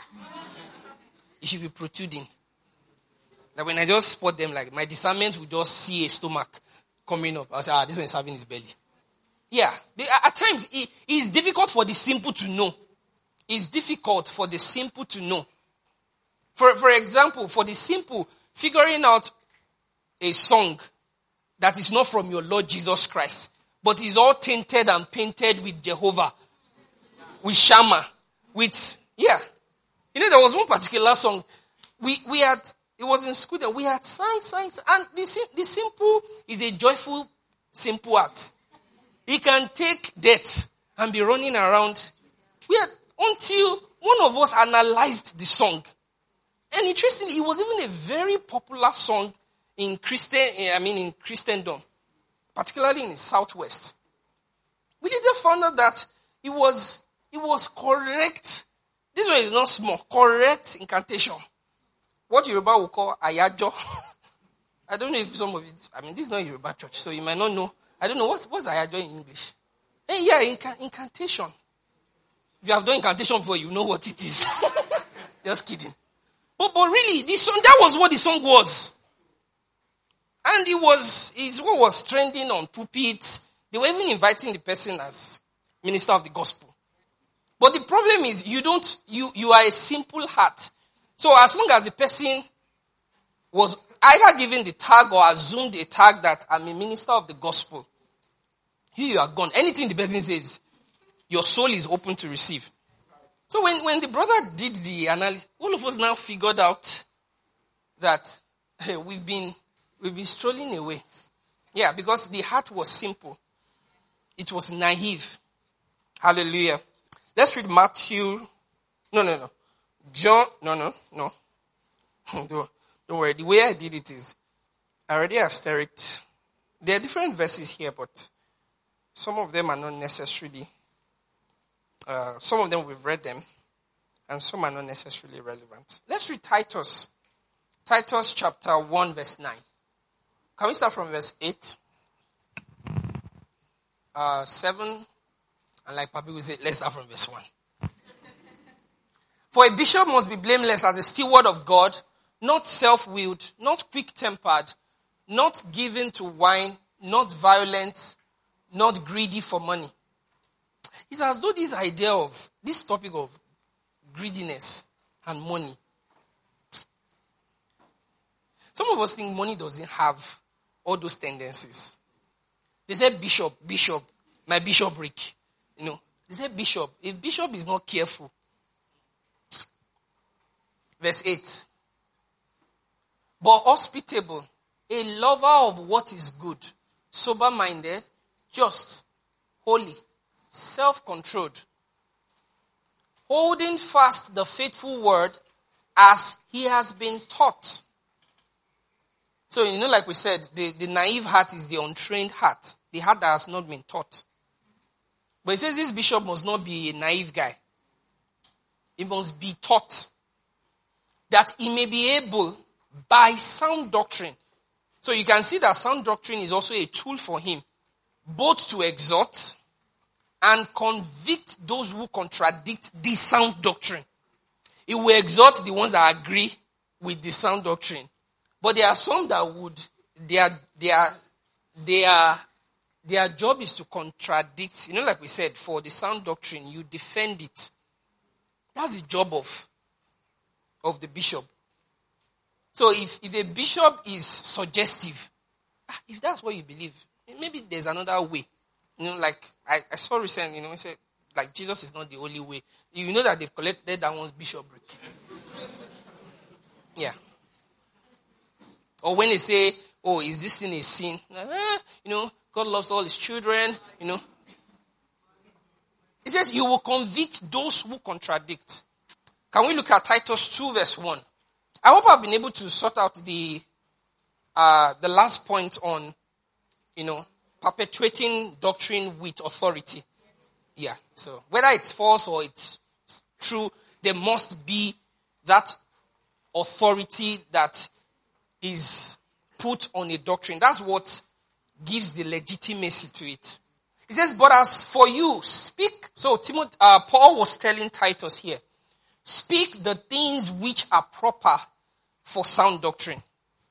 It should be protruding. Like when I just spot them, like my discernment will just see a stomach coming up. I'll say, ah, this one is serving his belly. Yeah. At times, it is difficult for the simple to know. It's difficult for the simple to know. For, for example, for the simple, figuring out a song that is not from your Lord Jesus Christ, but is all tainted and painted with Jehovah, with Shammah, with, yeah. You know, there was one particular song, we, we had, it was in school that we had sang, sang, sang, and the, the simple is a joyful, simple act. He can take death and be running around. We had, until one of us analyzed the song. And interestingly, it was even a very popular song in Christian, I mean in Christendom, particularly in the Southwest. We later found out that it was, it was correct. This one is not small. Correct incantation. What Yoruba will call ayajo. I don't know if some of it, I mean, this is not Yoruba church, so you might not know. I don't know, what's, what's ayajo in English? And yeah, inc- incantation. If you have done incantation before, you know what it is. Just kidding. But, but really, this song, that was what the song was. And it was, it's what was trending on pulpits. They were even inviting the person as minister of the gospel. But the problem is, you don't, you, you are a simple heart. So as long as the person was either given the tag or assumed a tag that I'm a minister of the gospel, here you are gone. Anything the person says, your soul is open to receive. So when, when the brother did the analysis, all of us now figured out that hey, we've been we've been strolling away. Yeah, because the heart was simple. It was naive. Hallelujah. Let's read Matthew. No, no, no. John. No, no, no. don't, don't worry. The way I did it is I already asterisked. There are different verses here, but some of them are not necessarily. Uh, some of them we've read them, and some are not necessarily relevant. Let's read Titus. Titus chapter one, verse nine. Can we start from verse eight? Uh, seven, and like Papi will say, let's start from verse one. For a bishop must be blameless as a steward of God, not self-willed, not quick-tempered, not given to wine, not violent, not greedy for money. It's as though this idea of, this topic of greediness and money. Some of us think money doesn't have all those tendencies. They say bishop, bishop, my bishopric. You know, they say bishop. If bishop is not careful. Verse eight. But hospitable, a lover of what is good, sober-minded, just, holy, self-controlled, holding fast the faithful word as he has been taught. So, you know, like we said, the, the naive heart is the untrained heart, the heart that has not been taught. But it says this bishop must not be a naive guy. He must be taught that he may be able by sound doctrine. So you can see that sound doctrine is also a tool for him, both to exhort and convict those who contradict the sound doctrine. He will exhort the ones that agree with the sound doctrine. But there are some that would, their, their, their, their job is to contradict. You know, like we said, for the sound doctrine, you defend it. That's the job of, of the bishop. So if, if a bishop is suggestive, if that's what you believe, maybe there's another way. You know, like I, I saw recently, you know, he said, like Jesus is not the only way. You know that they've collected that one's bishopric. Yeah. Or when they say, oh, is this sin a sin? Eh, you know, God loves all his children, you know. It says, you will convict those who contradict. Can we look at Titus two verse one? I hope I've been able to sort out the, uh, the last point on, you know, perpetuating doctrine with authority. Yeah, so whether it's false or it's true, there must be that authority that is put on a doctrine. That's what gives the legitimacy to it. He says, but as for you, speak. So Timothy, uh, Paul was telling Titus here, speak the things which are proper for sound doctrine.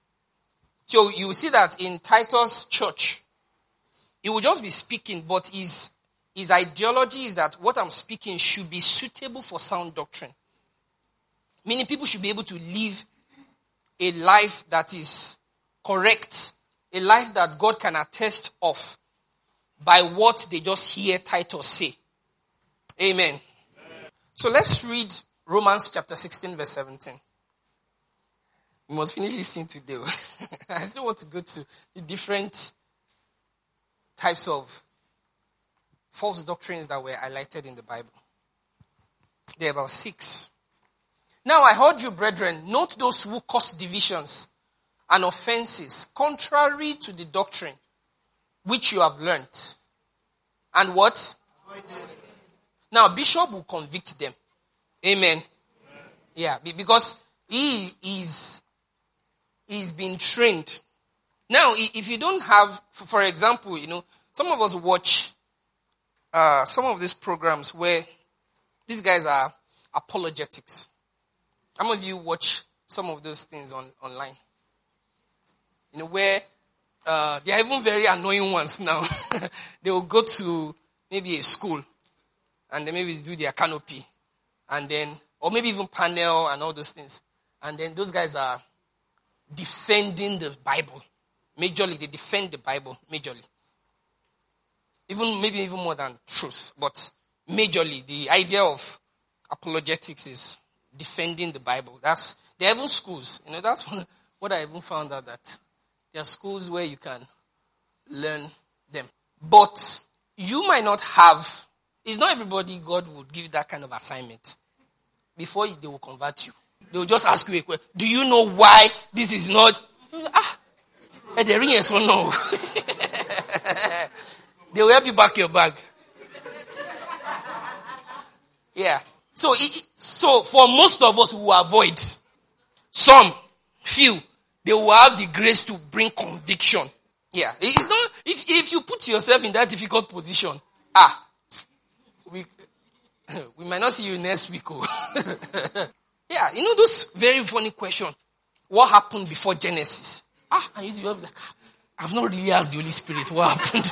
So you will see that in Titus' church, he will just be speaking, but his, his ideology is that what I'm speaking should be suitable for sound doctrine. Meaning people should be able to live a life that is correct, a life that God can attest of by what they just hear Titus say. Amen. Amen. So let's read Romans chapter sixteen verse seventeen. We must finish this thing today. I still want to go to the different types of false doctrines that were highlighted in the Bible. There are about six. Now I urge you, brethren, note those who cause divisions and offenses contrary to the doctrine which you have learnt. And what? Now bishop will convict them. Amen. Amen. Yeah, because he is he's been trained. Now, if you don't have, for example, you know, some of us watch uh, some of these programs where these guys are apologetics. How many of you watch some of those things on online? You know, where uh, they are even very annoying ones now. They will go to maybe a school and they maybe do their canopy and then, or maybe even panel and all those things. And then those guys are defending the Bible. Majorly, they defend the Bible, majorly. Even, maybe even more than truth. But majorly, the idea of apologetics is defending the Bible. That's, there are even schools. You know, that's one, what I even found out, that there are schools where you can learn them. But you might not have, it's not everybody God would give that kind of assignment. Before they will convert you. They will just ask you a question. Do you know why this is not? Ah, the ring is so no. They will help you back your bag. Yeah. So, it, so for most of us who will avoid, some, few, they will have the grace to bring conviction. Yeah. It's not, if, if you put yourself in that difficult position, ah, we, we might not see you next week. Oh. Yeah, you know those very funny questions. What happened before Genesis? Ah, and you be like, I've not really asked the Holy Spirit what happened.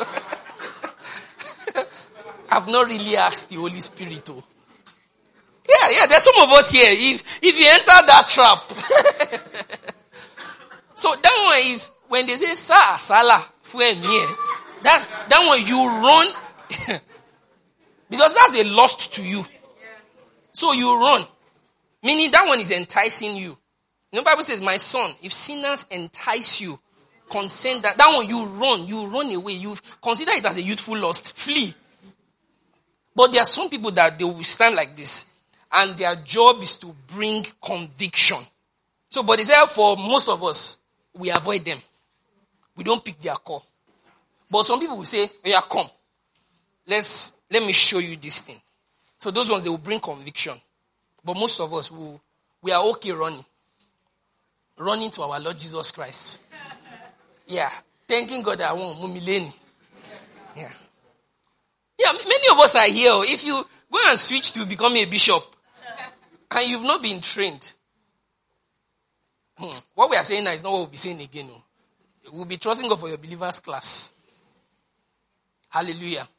I've not really asked the Holy Spirit. Oh. Yeah, yeah, there's some of us here. If if you enter that trap. So that one is, when they say, Sa, Salah, Fuemi, that, that one you run. Because that's a lust to you. So you run. Meaning that one is enticing you. The Bible says, my son, if sinners entice you, consent that. That one you run. You run away. You consider it as a youthful lust. Flee. But there are some people that they will stand like this. And their job is to bring conviction. So, but it's for most of us, we avoid them. We don't pick their call. But some people will say, oh yeah, come. Let's, let me show you this thing. So those ones, they will bring conviction. But most of us, will, we are okay running. Running to our Lord Jesus Christ. Yeah. Thanking God that I won't mumileni. Yeah. Yeah, many of us are here. If you go and switch to becoming a bishop, and you've not been trained, hmm, what we are saying now is not what we'll be saying again. No. We'll be trusting God for your believers class. Hallelujah.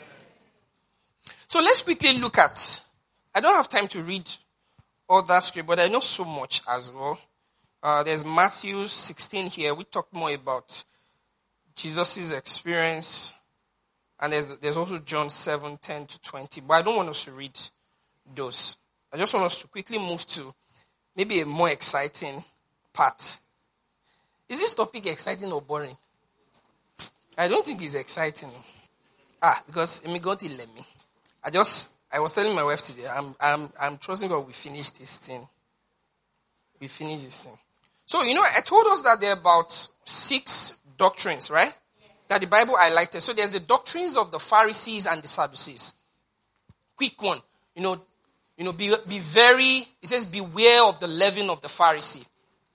So let's quickly look at, I don't have time to read all that script, but I know so much as well. Uh, there's Matthew sixteen here. We talked more about Jesus' experience. And there's, there's also John seven, ten to twenty. But I don't want us to read those. I just want us to quickly move to maybe a more exciting part. Is this topic exciting or boring? I don't think it's exciting. Ah, because Emigoti let me. I just, I was telling my wife today, I'm, I'm, I'm trusting God we finish this thing. We finish this thing. So, you know, I told us that there are about six doctrines, right? Yeah. That the Bible highlighted. So there's the doctrines of the Pharisees and the Sadducees. Quick one. You know, you know, be, be very, it says beware of the leaven of the Pharisee.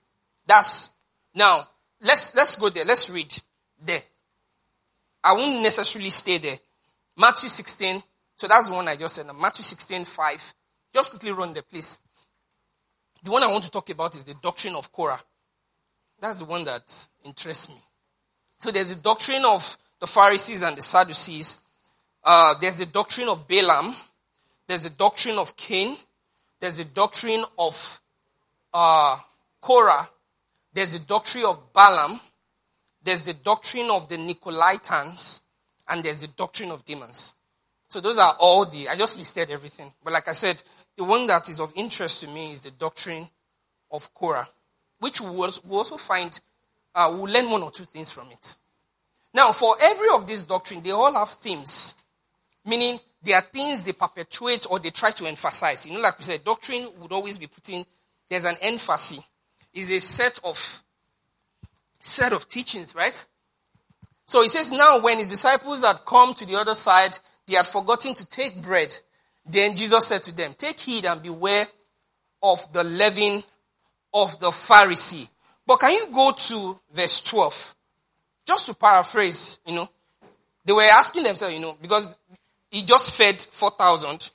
That's, now, let's, let's go there. Let's read there. I won't necessarily stay there. Matthew sixteen. So that's the one I just said. Now, Matthew sixteen, five. Just quickly run there, please. The one I want to talk about is the doctrine of Korah. That's the one that interests me. So there's the doctrine of the Pharisees and the Sadducees. Uh, there's the doctrine of Balaam. There's the doctrine of Cain. There's the doctrine of uh, Korah. There's the doctrine of Balaam. There's the doctrine of the Nicolaitans. And there's the doctrine of demons. So those are all the, I just listed everything. But like I said, the one that is of interest to me is the doctrine of Korah, which we'll also find, uh, we'll learn one or two things from it. Now, for every of these doctrine, they all have themes, meaning there are things they perpetuate or they try to emphasize. You know, like we said, doctrine would always be putting, there's an emphasis. It's a set of, set of teachings, right? So he says, now when his disciples had come to the other side, they had forgotten to take bread. Then Jesus said to them, take heed and beware of the leaven of the Pharisee. But can you go to verse twelve? Just to paraphrase, you know, they were asking themselves, you know, because he just fed four thousand.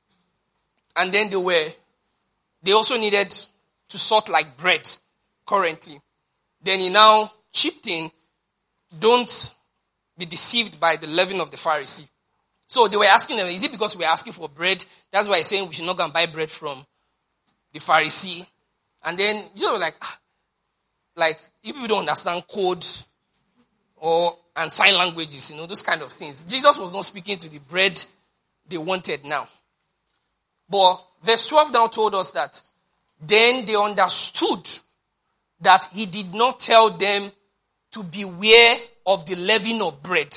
And then they were, they also needed to sort like bread currently. Then he now chipped in, don't be deceived by the leaven of the Pharisee. So they were asking them, is it because we're asking for bread? That's why he's saying we should not go and buy bread from the Pharisee. And then, you know, like, ah, like, if people don't understand code or, and sign languages, you know, those kind of things. Jesus was not speaking to the bread they wanted now. But verse twelve now told us that then they understood that he did not tell them to beware of the leaven of bread,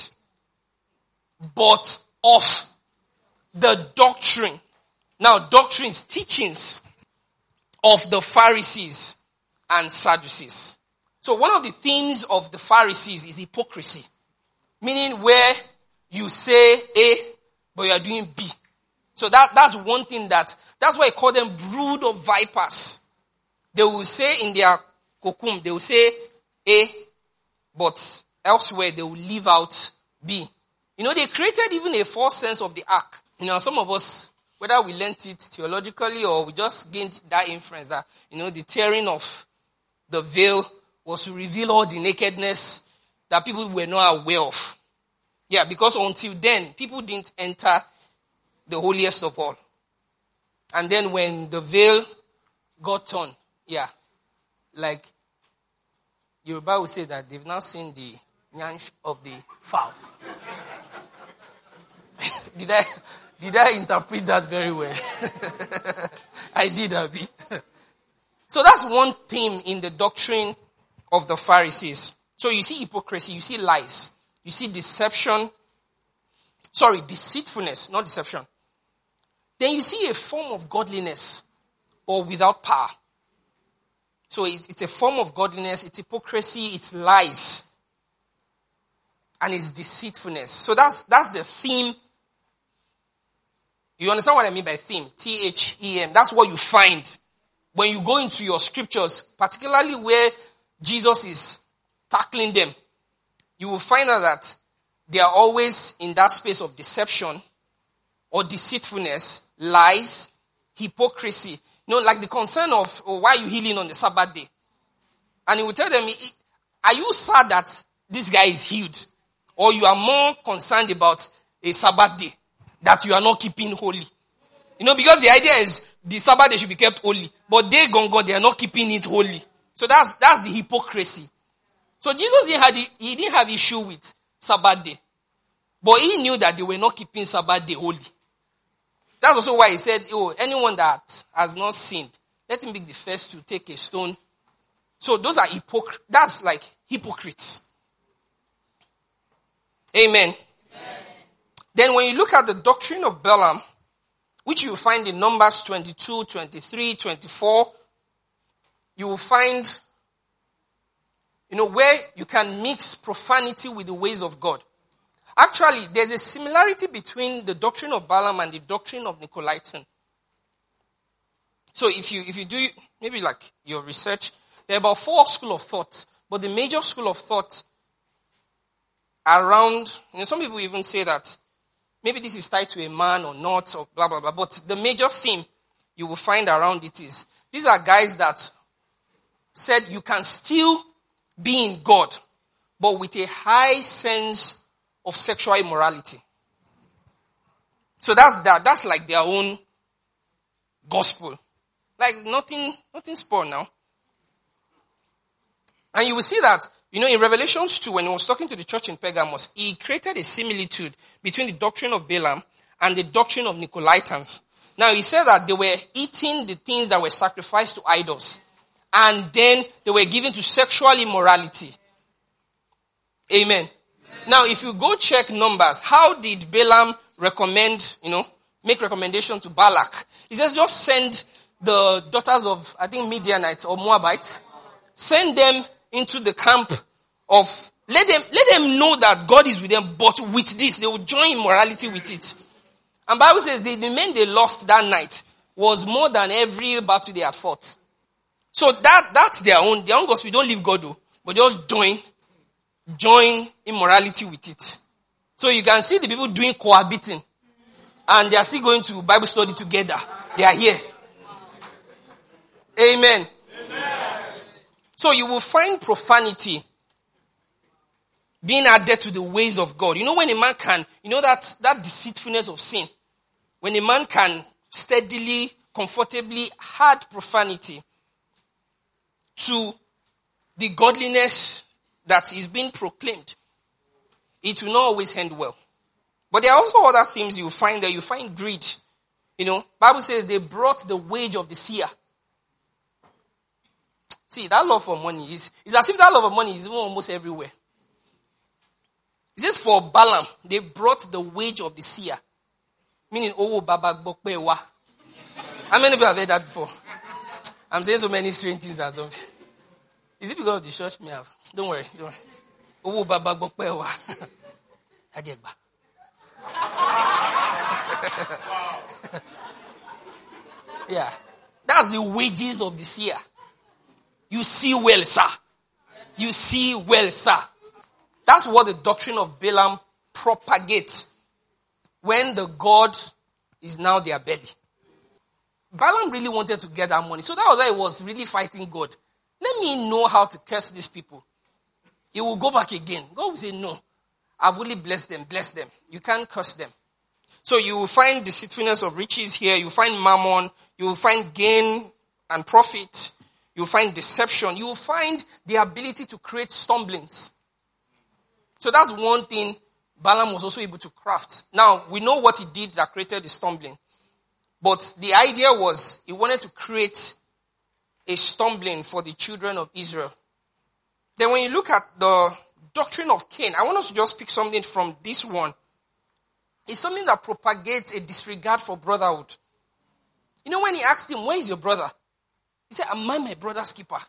but of the doctrine. Now, doctrines, teachings of the Pharisees and Sadducees. So one of the themes of the Pharisees is hypocrisy. Meaning where you say A, but you are doing B. So that, that's one thing that, that's why I call them brood of vipers. They will say in their cocoon, they will say A, but elsewhere they will leave out B. You know, they created even a false sense of the ark. You know, some of us, whether we learnt it theologically or we just gained that inference that, you know, the tearing of the veil was to reveal all the nakedness that people were not aware of. Yeah, because until then, people didn't enter the holiest of all. And then when the veil got torn, yeah, like Yoruba will say that they've now seen the nyansh of the fowl. Did I, did I interpret that very well? I did, Abi. So that's one theme in the doctrine of the Pharisees. So you see hypocrisy, you see lies, you see deception, sorry, deceitfulness, not deception. Then you see a form of godliness or without power. So it, it's a form of godliness, it's hypocrisy, it's lies, and it's deceitfulness. So that's that's the theme. You understand what I mean by theme? T H E M. That's what you find when you go into your scriptures, particularly where Jesus is tackling them. You will find out that they are always in that space of deception or deceitfulness, lies, hypocrisy. You know, like the concern of, oh, why are you healing on the Sabbath day? And he will tell them, are you sad that this guy is healed? Or you are more concerned about a Sabbath day that you are not keeping holy? You know, because the idea is the Sabbath day should be kept holy. But they gone gone, they are not keeping it holy. So that's that's the hypocrisy. So Jesus didn't have, he didn't have issue with Sabbath day. But he knew that they were not keeping Sabbath day holy. That's also why he said, oh, anyone that has not sinned, let him be the first to take a stone. So those are hypocrites. That's like hypocrites. Amen. Amen. Then when you look at the doctrine of Balaam, which you find in Numbers twenty-two, twenty-three, twenty-four, you will find, you know, where you can mix profanity with the ways of God. Actually, there's a similarity between the doctrine of Balaam and the doctrine of Nicolaitan. So if you if you do maybe like your research, there are about four schools of thought, but the major school of thought around, you know, some people even say that maybe this is tied to a man or not, or blah, blah, blah. But the major theme you will find around it is, these are guys that said you can still be in God, but with a high sense of sexual immorality. So that's that. That's like their own gospel. Like nothing, nothing spoiled now. And you will see that, you know, in Revelations two, when he was talking to the church in Pergamos, he created a similitude between the doctrine of Balaam and the doctrine of Nicolaitans. Now, he said that they were eating the things that were sacrificed to idols. And then they were given to sexual immorality. Amen. Amen. Now, if you go check Numbers, how did Balaam recommend, you know, make recommendation to Balak? He says, just send the daughters of, I think, Midianites or Moabites, send them into the camp of, let them, let them know that God is with them, but with this, they will join immorality with it. And Bible says the, the men they lost that night was more than every battle they had fought. So that, that's their own, their own gospel. We don't leave God though, but just join, join immorality with it. So you can see the people doing cohabiting, and they are still going to Bible study together. They are here. Amen. Amen. So you will find profanity being added to the ways of God. You know when a man can, you know that, that deceitfulness of sin, when a man can steadily, comfortably add profanity to the godliness that is being proclaimed, it will not always end well. But there are also other things you find there. You find greed. You know, Bible says they brought the wage of the seer. See, that love for money is, it's as if that love of money is almost everywhere. It says for Balaam, they brought the wage of the seer. Meaning, oh, Baba Bokpewa. How many people have heard that before? I'm saying so many strange things that some. Is it because of the church? Me have. Don't worry. Don't worry. Oh, Baba Bokpewa. Adiegba. Yeah. That's the wages of the seer. You see well, sir. You see well, sir. That's what the doctrine of Balaam propagates when the God is now their belly. Balaam really wanted to get that money. So that was why he was really fighting God. Let me know how to curse these people. He will go back again. God will say, no, I've only blessed them, bless them. You can't curse them. So you will find deceitfulness of riches here. You will find mammon. You will find gain and profit. You will find deception. You will find the ability to create stumblings. So that's one thing Balaam was also able to craft. Now, we know what he did that created the stumbling. But the idea was he wanted to create a stumbling for the children of Israel. Then when you look at the doctrine of Cain, I want us to just pick something from this one. It's something that propagates a disregard for brotherhood. You know, when he asked him, where is your brother? He said, am I my brother's keeper?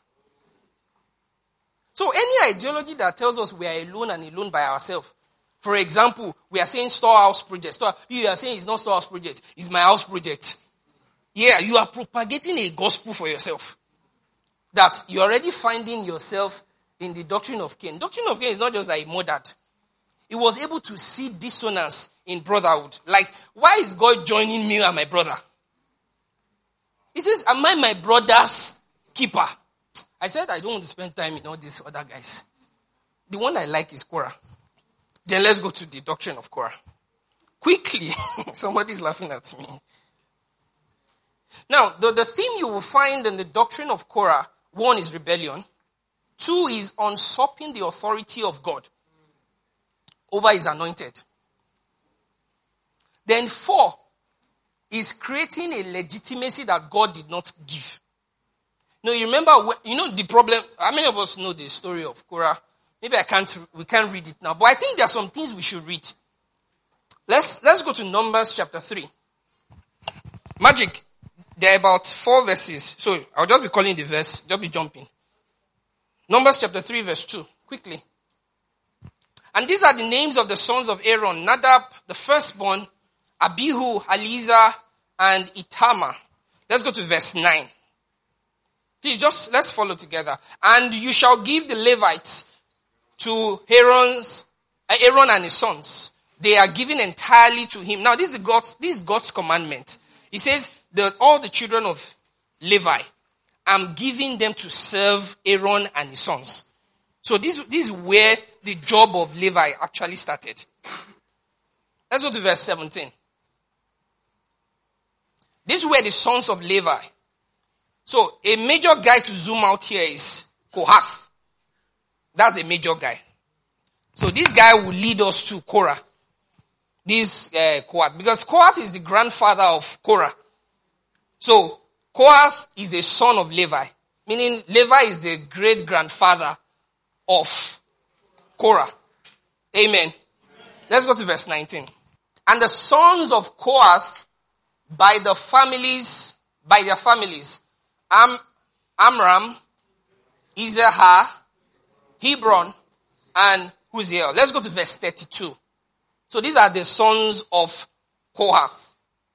So any ideology that tells us we are alone and alone by ourselves. For example, we are saying storehouse project. Store, you are saying it's not storehouse project. It's my house project. Yeah, you are propagating a gospel for yourself. That you're already finding yourself in the doctrine of Cain. Doctrine of Cain is not just like he murdered. He was able to see dissonance in brotherhood. Like, why is God joining me and my brother? He says, am I my brother's keeper? I said, I don't want to spend time with all these other guys. The one I like is Korah. Then let's go to the doctrine of Korah. Quickly. Somebody's laughing at me. Now, the, the theme you will find in the doctrine of Korah, one is rebellion. Two is usurping the authority of God over his anointed. Then four is creating a legitimacy that God did not give. No, you remember, you know the problem, how many of us know the story of Korah? Maybe I can't, we can't read it now, but I think there are some things we should read. Let's, let's go to Numbers chapter three. Magic, there are about four verses, so I'll just be calling the verse, just be jumping. Numbers chapter three verse two, quickly. And these are the names of the sons of Aaron, Nadab, the firstborn, Abihu, Eleazar, and Itamar. Let's go to verse nine. Please just, let's follow together. And you shall give the Levites to Aaron's, Aaron and his sons. They are given entirely to him. Now this is God's, this is God's commandment. He says that all the children of Levi, I'm giving them to serve Aaron and his sons. So this, this is where the job of Levi actually started. Let's go to verse seventeen. This is where the sons of Levi. So a major guy to zoom out here is Kohath. That's a major guy. So this guy will lead us to Korah. This uh, Kohath. Because Kohath is the grandfather of Korah. So Kohath is a son of Levi. Meaning Levi is the great grandfather of Korah. Amen. Amen. Let's go to verse nineteen. And the sons of Kohath by the families, by their families, Am, Amram, Izahar, Hebron, and Uziel. Let's go to verse thirty-two. So these are the sons of Kohath.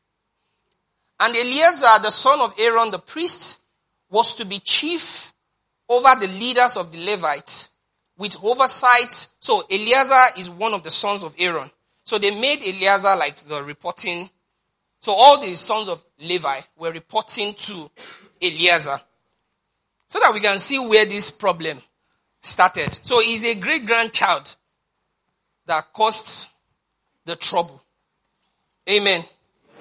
And Eleazar, the son of Aaron the priest, was to be chief over the leaders of the Levites with oversight. So Eleazar is one of the sons of Aaron. So they made Eleazar like the reporting. So all the sons of Levi were reporting to Eleazar. So that we can see where this problem started. So he's a great-grandchild that caused the trouble. Amen. Amen.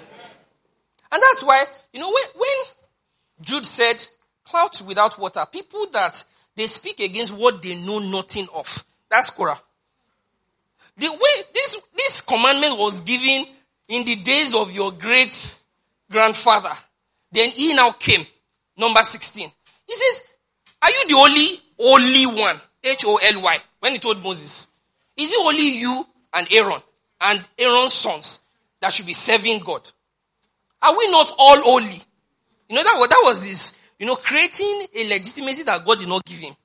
And that's why, you know, when, when Jude said, clouds without water, people that they speak against what they know nothing of. That's Korah. The way this, this commandment was given in the days of your great grandfather. Then he now came. Number sixteen. He says, are you the only, only one? H O L Y. When he told Moses. Is it only you and Aaron and Aaron's sons that should be serving God? Are we not all holy? You know, that was, that was his, you know, creating a legitimacy that God did not give him.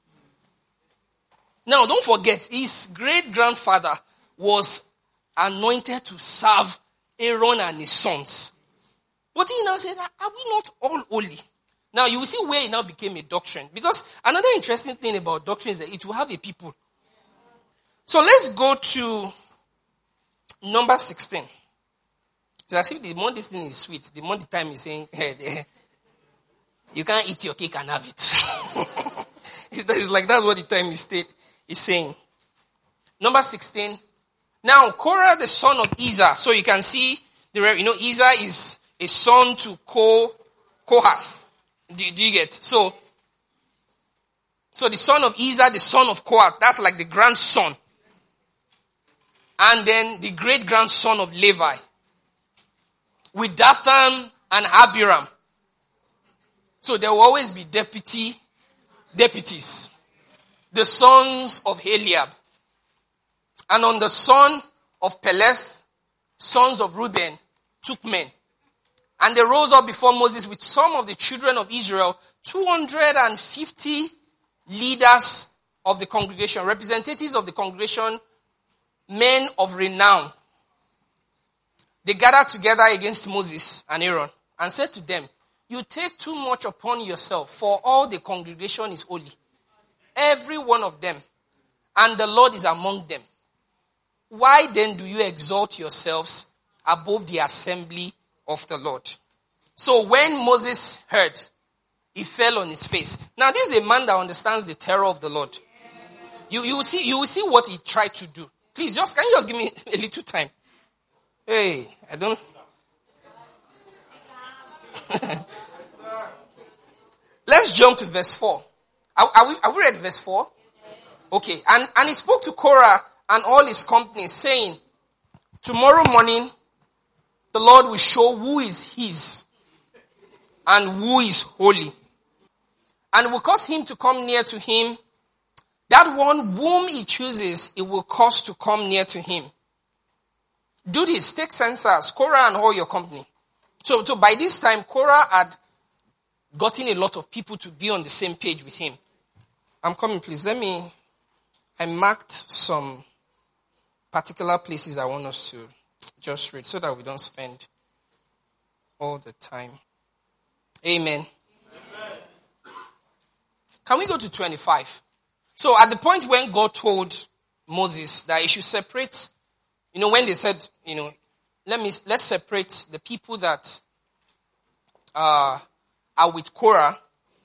Now, don't forget, his great-grandfather was anointed to serve Aaron and his sons. But he now said, are we not all holy? Now, you will see where it now became a doctrine. Because another interesting thing about doctrine is that it will have a people. So let's go to number sixteen. It's as if the more this thing is sweet, the more the time is saying, hey, you can't eat your cake and have it. It's like that's what the time is, state, is saying. Number sixteen. Now, Korah, the son of Izah. So you can see, the you know, Izah is a son to Ko, Kohath. Do, do you get? So, so the son of Izah, the son of Kohath. That's like the grandson. And then the great-grandson of Levi. With Dathan and Abiram. So there will always be deputy, deputies. The sons of Eliab. And on the son of Peleth, sons of Reuben, took men. And they rose up before Moses with some of the children of Israel, two hundred fifty leaders of the congregation, representatives of the congregation, men of renown. They gathered together against Moses and Aaron and said to them, you take too much upon yourself, for all the congregation is holy. Every one of them. And the Lord is among them. Why then do you exalt yourselves above the assembly of the Lord? So when Moses heard, he fell on his face. Now this is a man that understands the terror of the Lord. You, you will see, you will see what he tried to do. Please, just, can you just give me a little time? Hey, I don't... Let's jump to verse four. Are, are we, have we read verse four? Okay. And, and he spoke to Korah and all his company, saying, tomorrow morning, the Lord will show who is his and who is holy. And will cause him to come near to him. That one whom he chooses, it will cause to come near to him. Do this. Take censers, Korah and all your company. So, so by this time, Korah had gotten a lot of people to be on the same page with him. I'm coming, please. Let me... I marked some particular places I want us to just read so that we don't spend all the time. Amen. Amen. Can we go to twenty-five? So at the point when God told Moses that he should separate, you know, when they said, you know, let me, let's separate the people that uh, are with Korah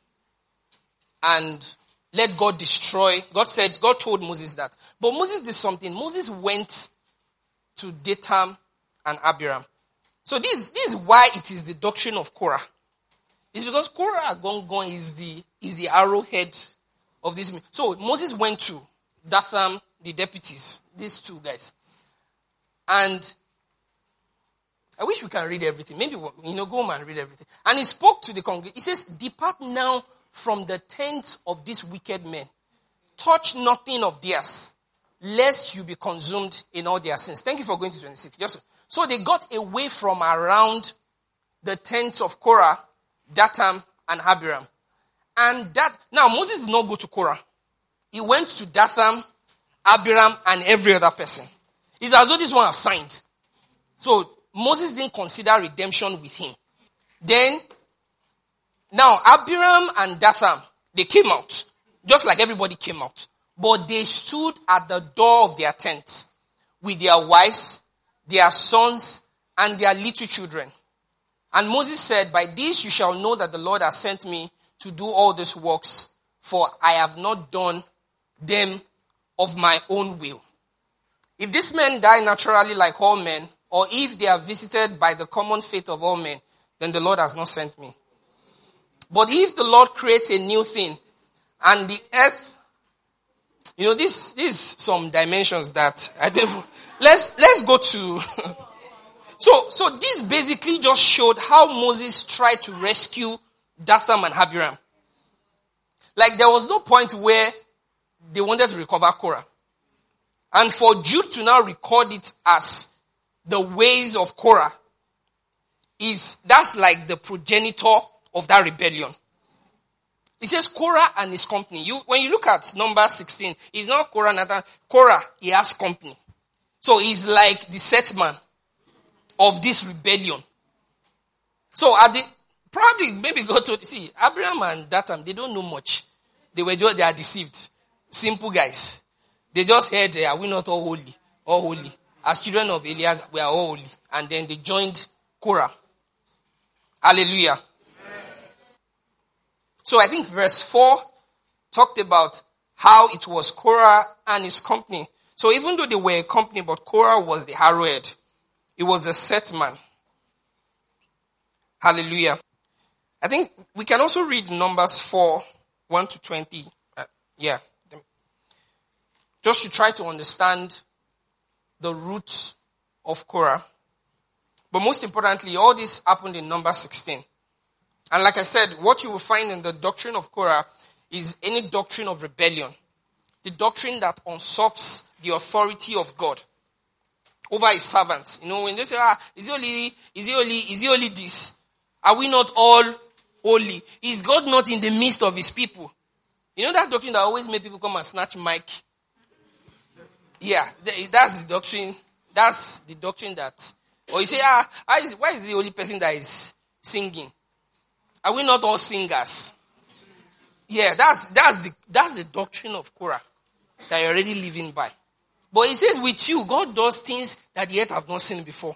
and let God destroy. God said, God told Moses that. But Moses did something. Moses went to Dathan and Abiram. So this, this is why it is the doctrine of Korah. It's because Korah Gongon is the, is the arrowhead of this. So Moses went to Dathan, the deputies, these two guys. And I wish we can read everything. Maybe, you know, go home and read everything. And he spoke to the congregation. He says, depart now from the tent of these wicked men. Touch nothing of theirs, lest you be consumed in all their sins. Thank you for going to twenty-six. Just, so they got away from around the tents of Korah, Dathan, and Abiram. And that, now Moses did not go to Korah. He went to Dathan, Abiram, and every other person. It's as though this one was signed. So Moses didn't consider redemption with him. Then, now Abiram and Dathan, they came out. Just like everybody came out. But they stood at the door of their tents with their wives, their sons, and their little children. And Moses said, by this you shall know that the Lord has sent me to do all these works, for I have not done them of my own will. If these men die naturally like all men, or if they are visited by the common fate of all men, then the Lord has not sent me. But if the Lord creates a new thing, and the earth, you know, this, this some dimensions that I don't, let's, let's go to, so, so this basically just showed how Moses tried to rescue Dathan and Abiram. Like there was no point where they wanted to recover Korah. And for Jude to now record it as the ways of Korah, is, that's like the progenitor of that rebellion. It says Korah and his company. You, when you look at number sixteen, it's not Korah, Nathan. Korah, he has company. So he's like the set man of this rebellion. So at the, probably maybe go to, see, Abraham and Dathan, they don't know much. They were just, they are deceived. Simple guys. They just heard, are we not all holy? All holy. As children of Elias, we are all holy. And then they joined Korah. Hallelujah. So I think verse four talked about how it was Korah and his company. So even though they were a company, but Korah was the arrowhead. It was the set man. Hallelujah. I think we can also read Numbers four, one to twenty. Uh, yeah. Just to try to understand the roots of Korah. But most importantly, all this happened in Numbers sixteen. And like I said, what you will find in the doctrine of Korah is any doctrine of rebellion. The doctrine that usurps the authority of God over his servants. You know, when they say, ah, is it only, is it only, is it only this? Are we not all holy? Is God not in the midst of his people? You know that doctrine that always make people come and snatch mic? Yeah, that's the doctrine. That's the doctrine that, or you say, ah, why is, why is the only person that is singing? Are we not all singers? Yeah, that's, that's the, that's the doctrine of Korah that you're already living by. But he says with you, God does things that the earth have not seen before.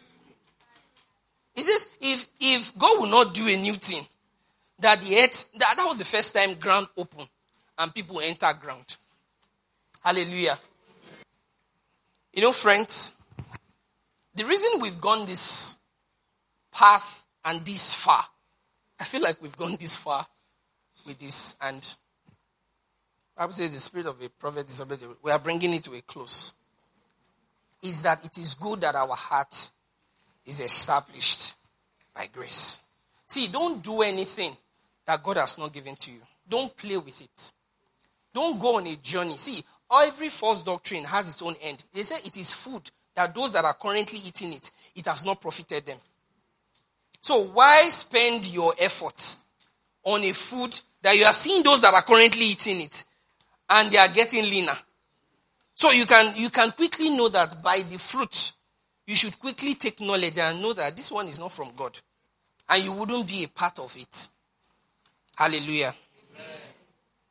He says, if, if God will not do a new thing, that the earth, that, that was the first time ground opened and people enter ground. Hallelujah. You know, friends, the reason we've gone this path and this far, I feel like we've gone this far with this, and the Bible says the spirit of a prophet is already, we are bringing it to a close, is that it is good that our heart is established by grace. See, don't do anything that God has not given to you. Don't play with it. Don't go on a journey. See, every false doctrine has its own end. They say it is food that those that are currently eating it, it has not profited them. So why spend your effort on a food that you are seeing those that are currently eating it and they are getting leaner? So you can, you can quickly know that by the fruit, you should quickly take knowledge and know that this one is not from God. And you wouldn't be a part of it. Hallelujah. Amen.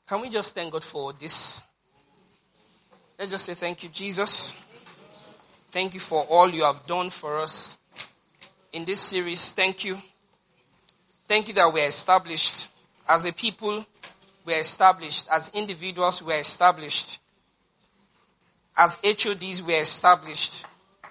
Can we just thank God for this? Let's just say thank you, Jesus. Thank you for all you have done for us in this series. Thank you. Thank you that we are established. As a people, we are established. As individuals, we are established. As H O Ds, we are established.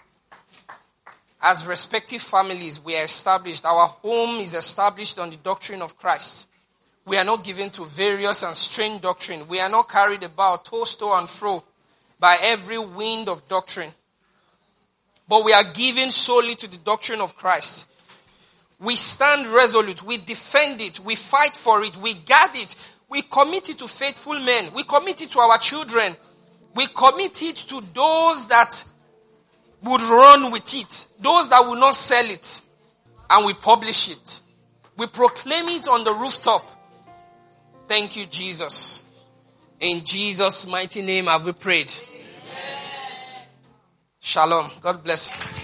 As respective families, we are established. Our home is established on the doctrine of Christ. We are not given to various and strange doctrine. We are not carried about, tossed to and fro by every wind of doctrine. But we are given solely to the doctrine of Christ. We stand resolute. We defend it. We fight for it. We guard it. We commit it to faithful men. We commit it to our children. We commit it to those that would run with it. Those that will not sell it. And we publish it. We proclaim it on the rooftop. Thank you, Jesus. In Jesus' mighty name have we prayed. Amen. Shalom. God bless.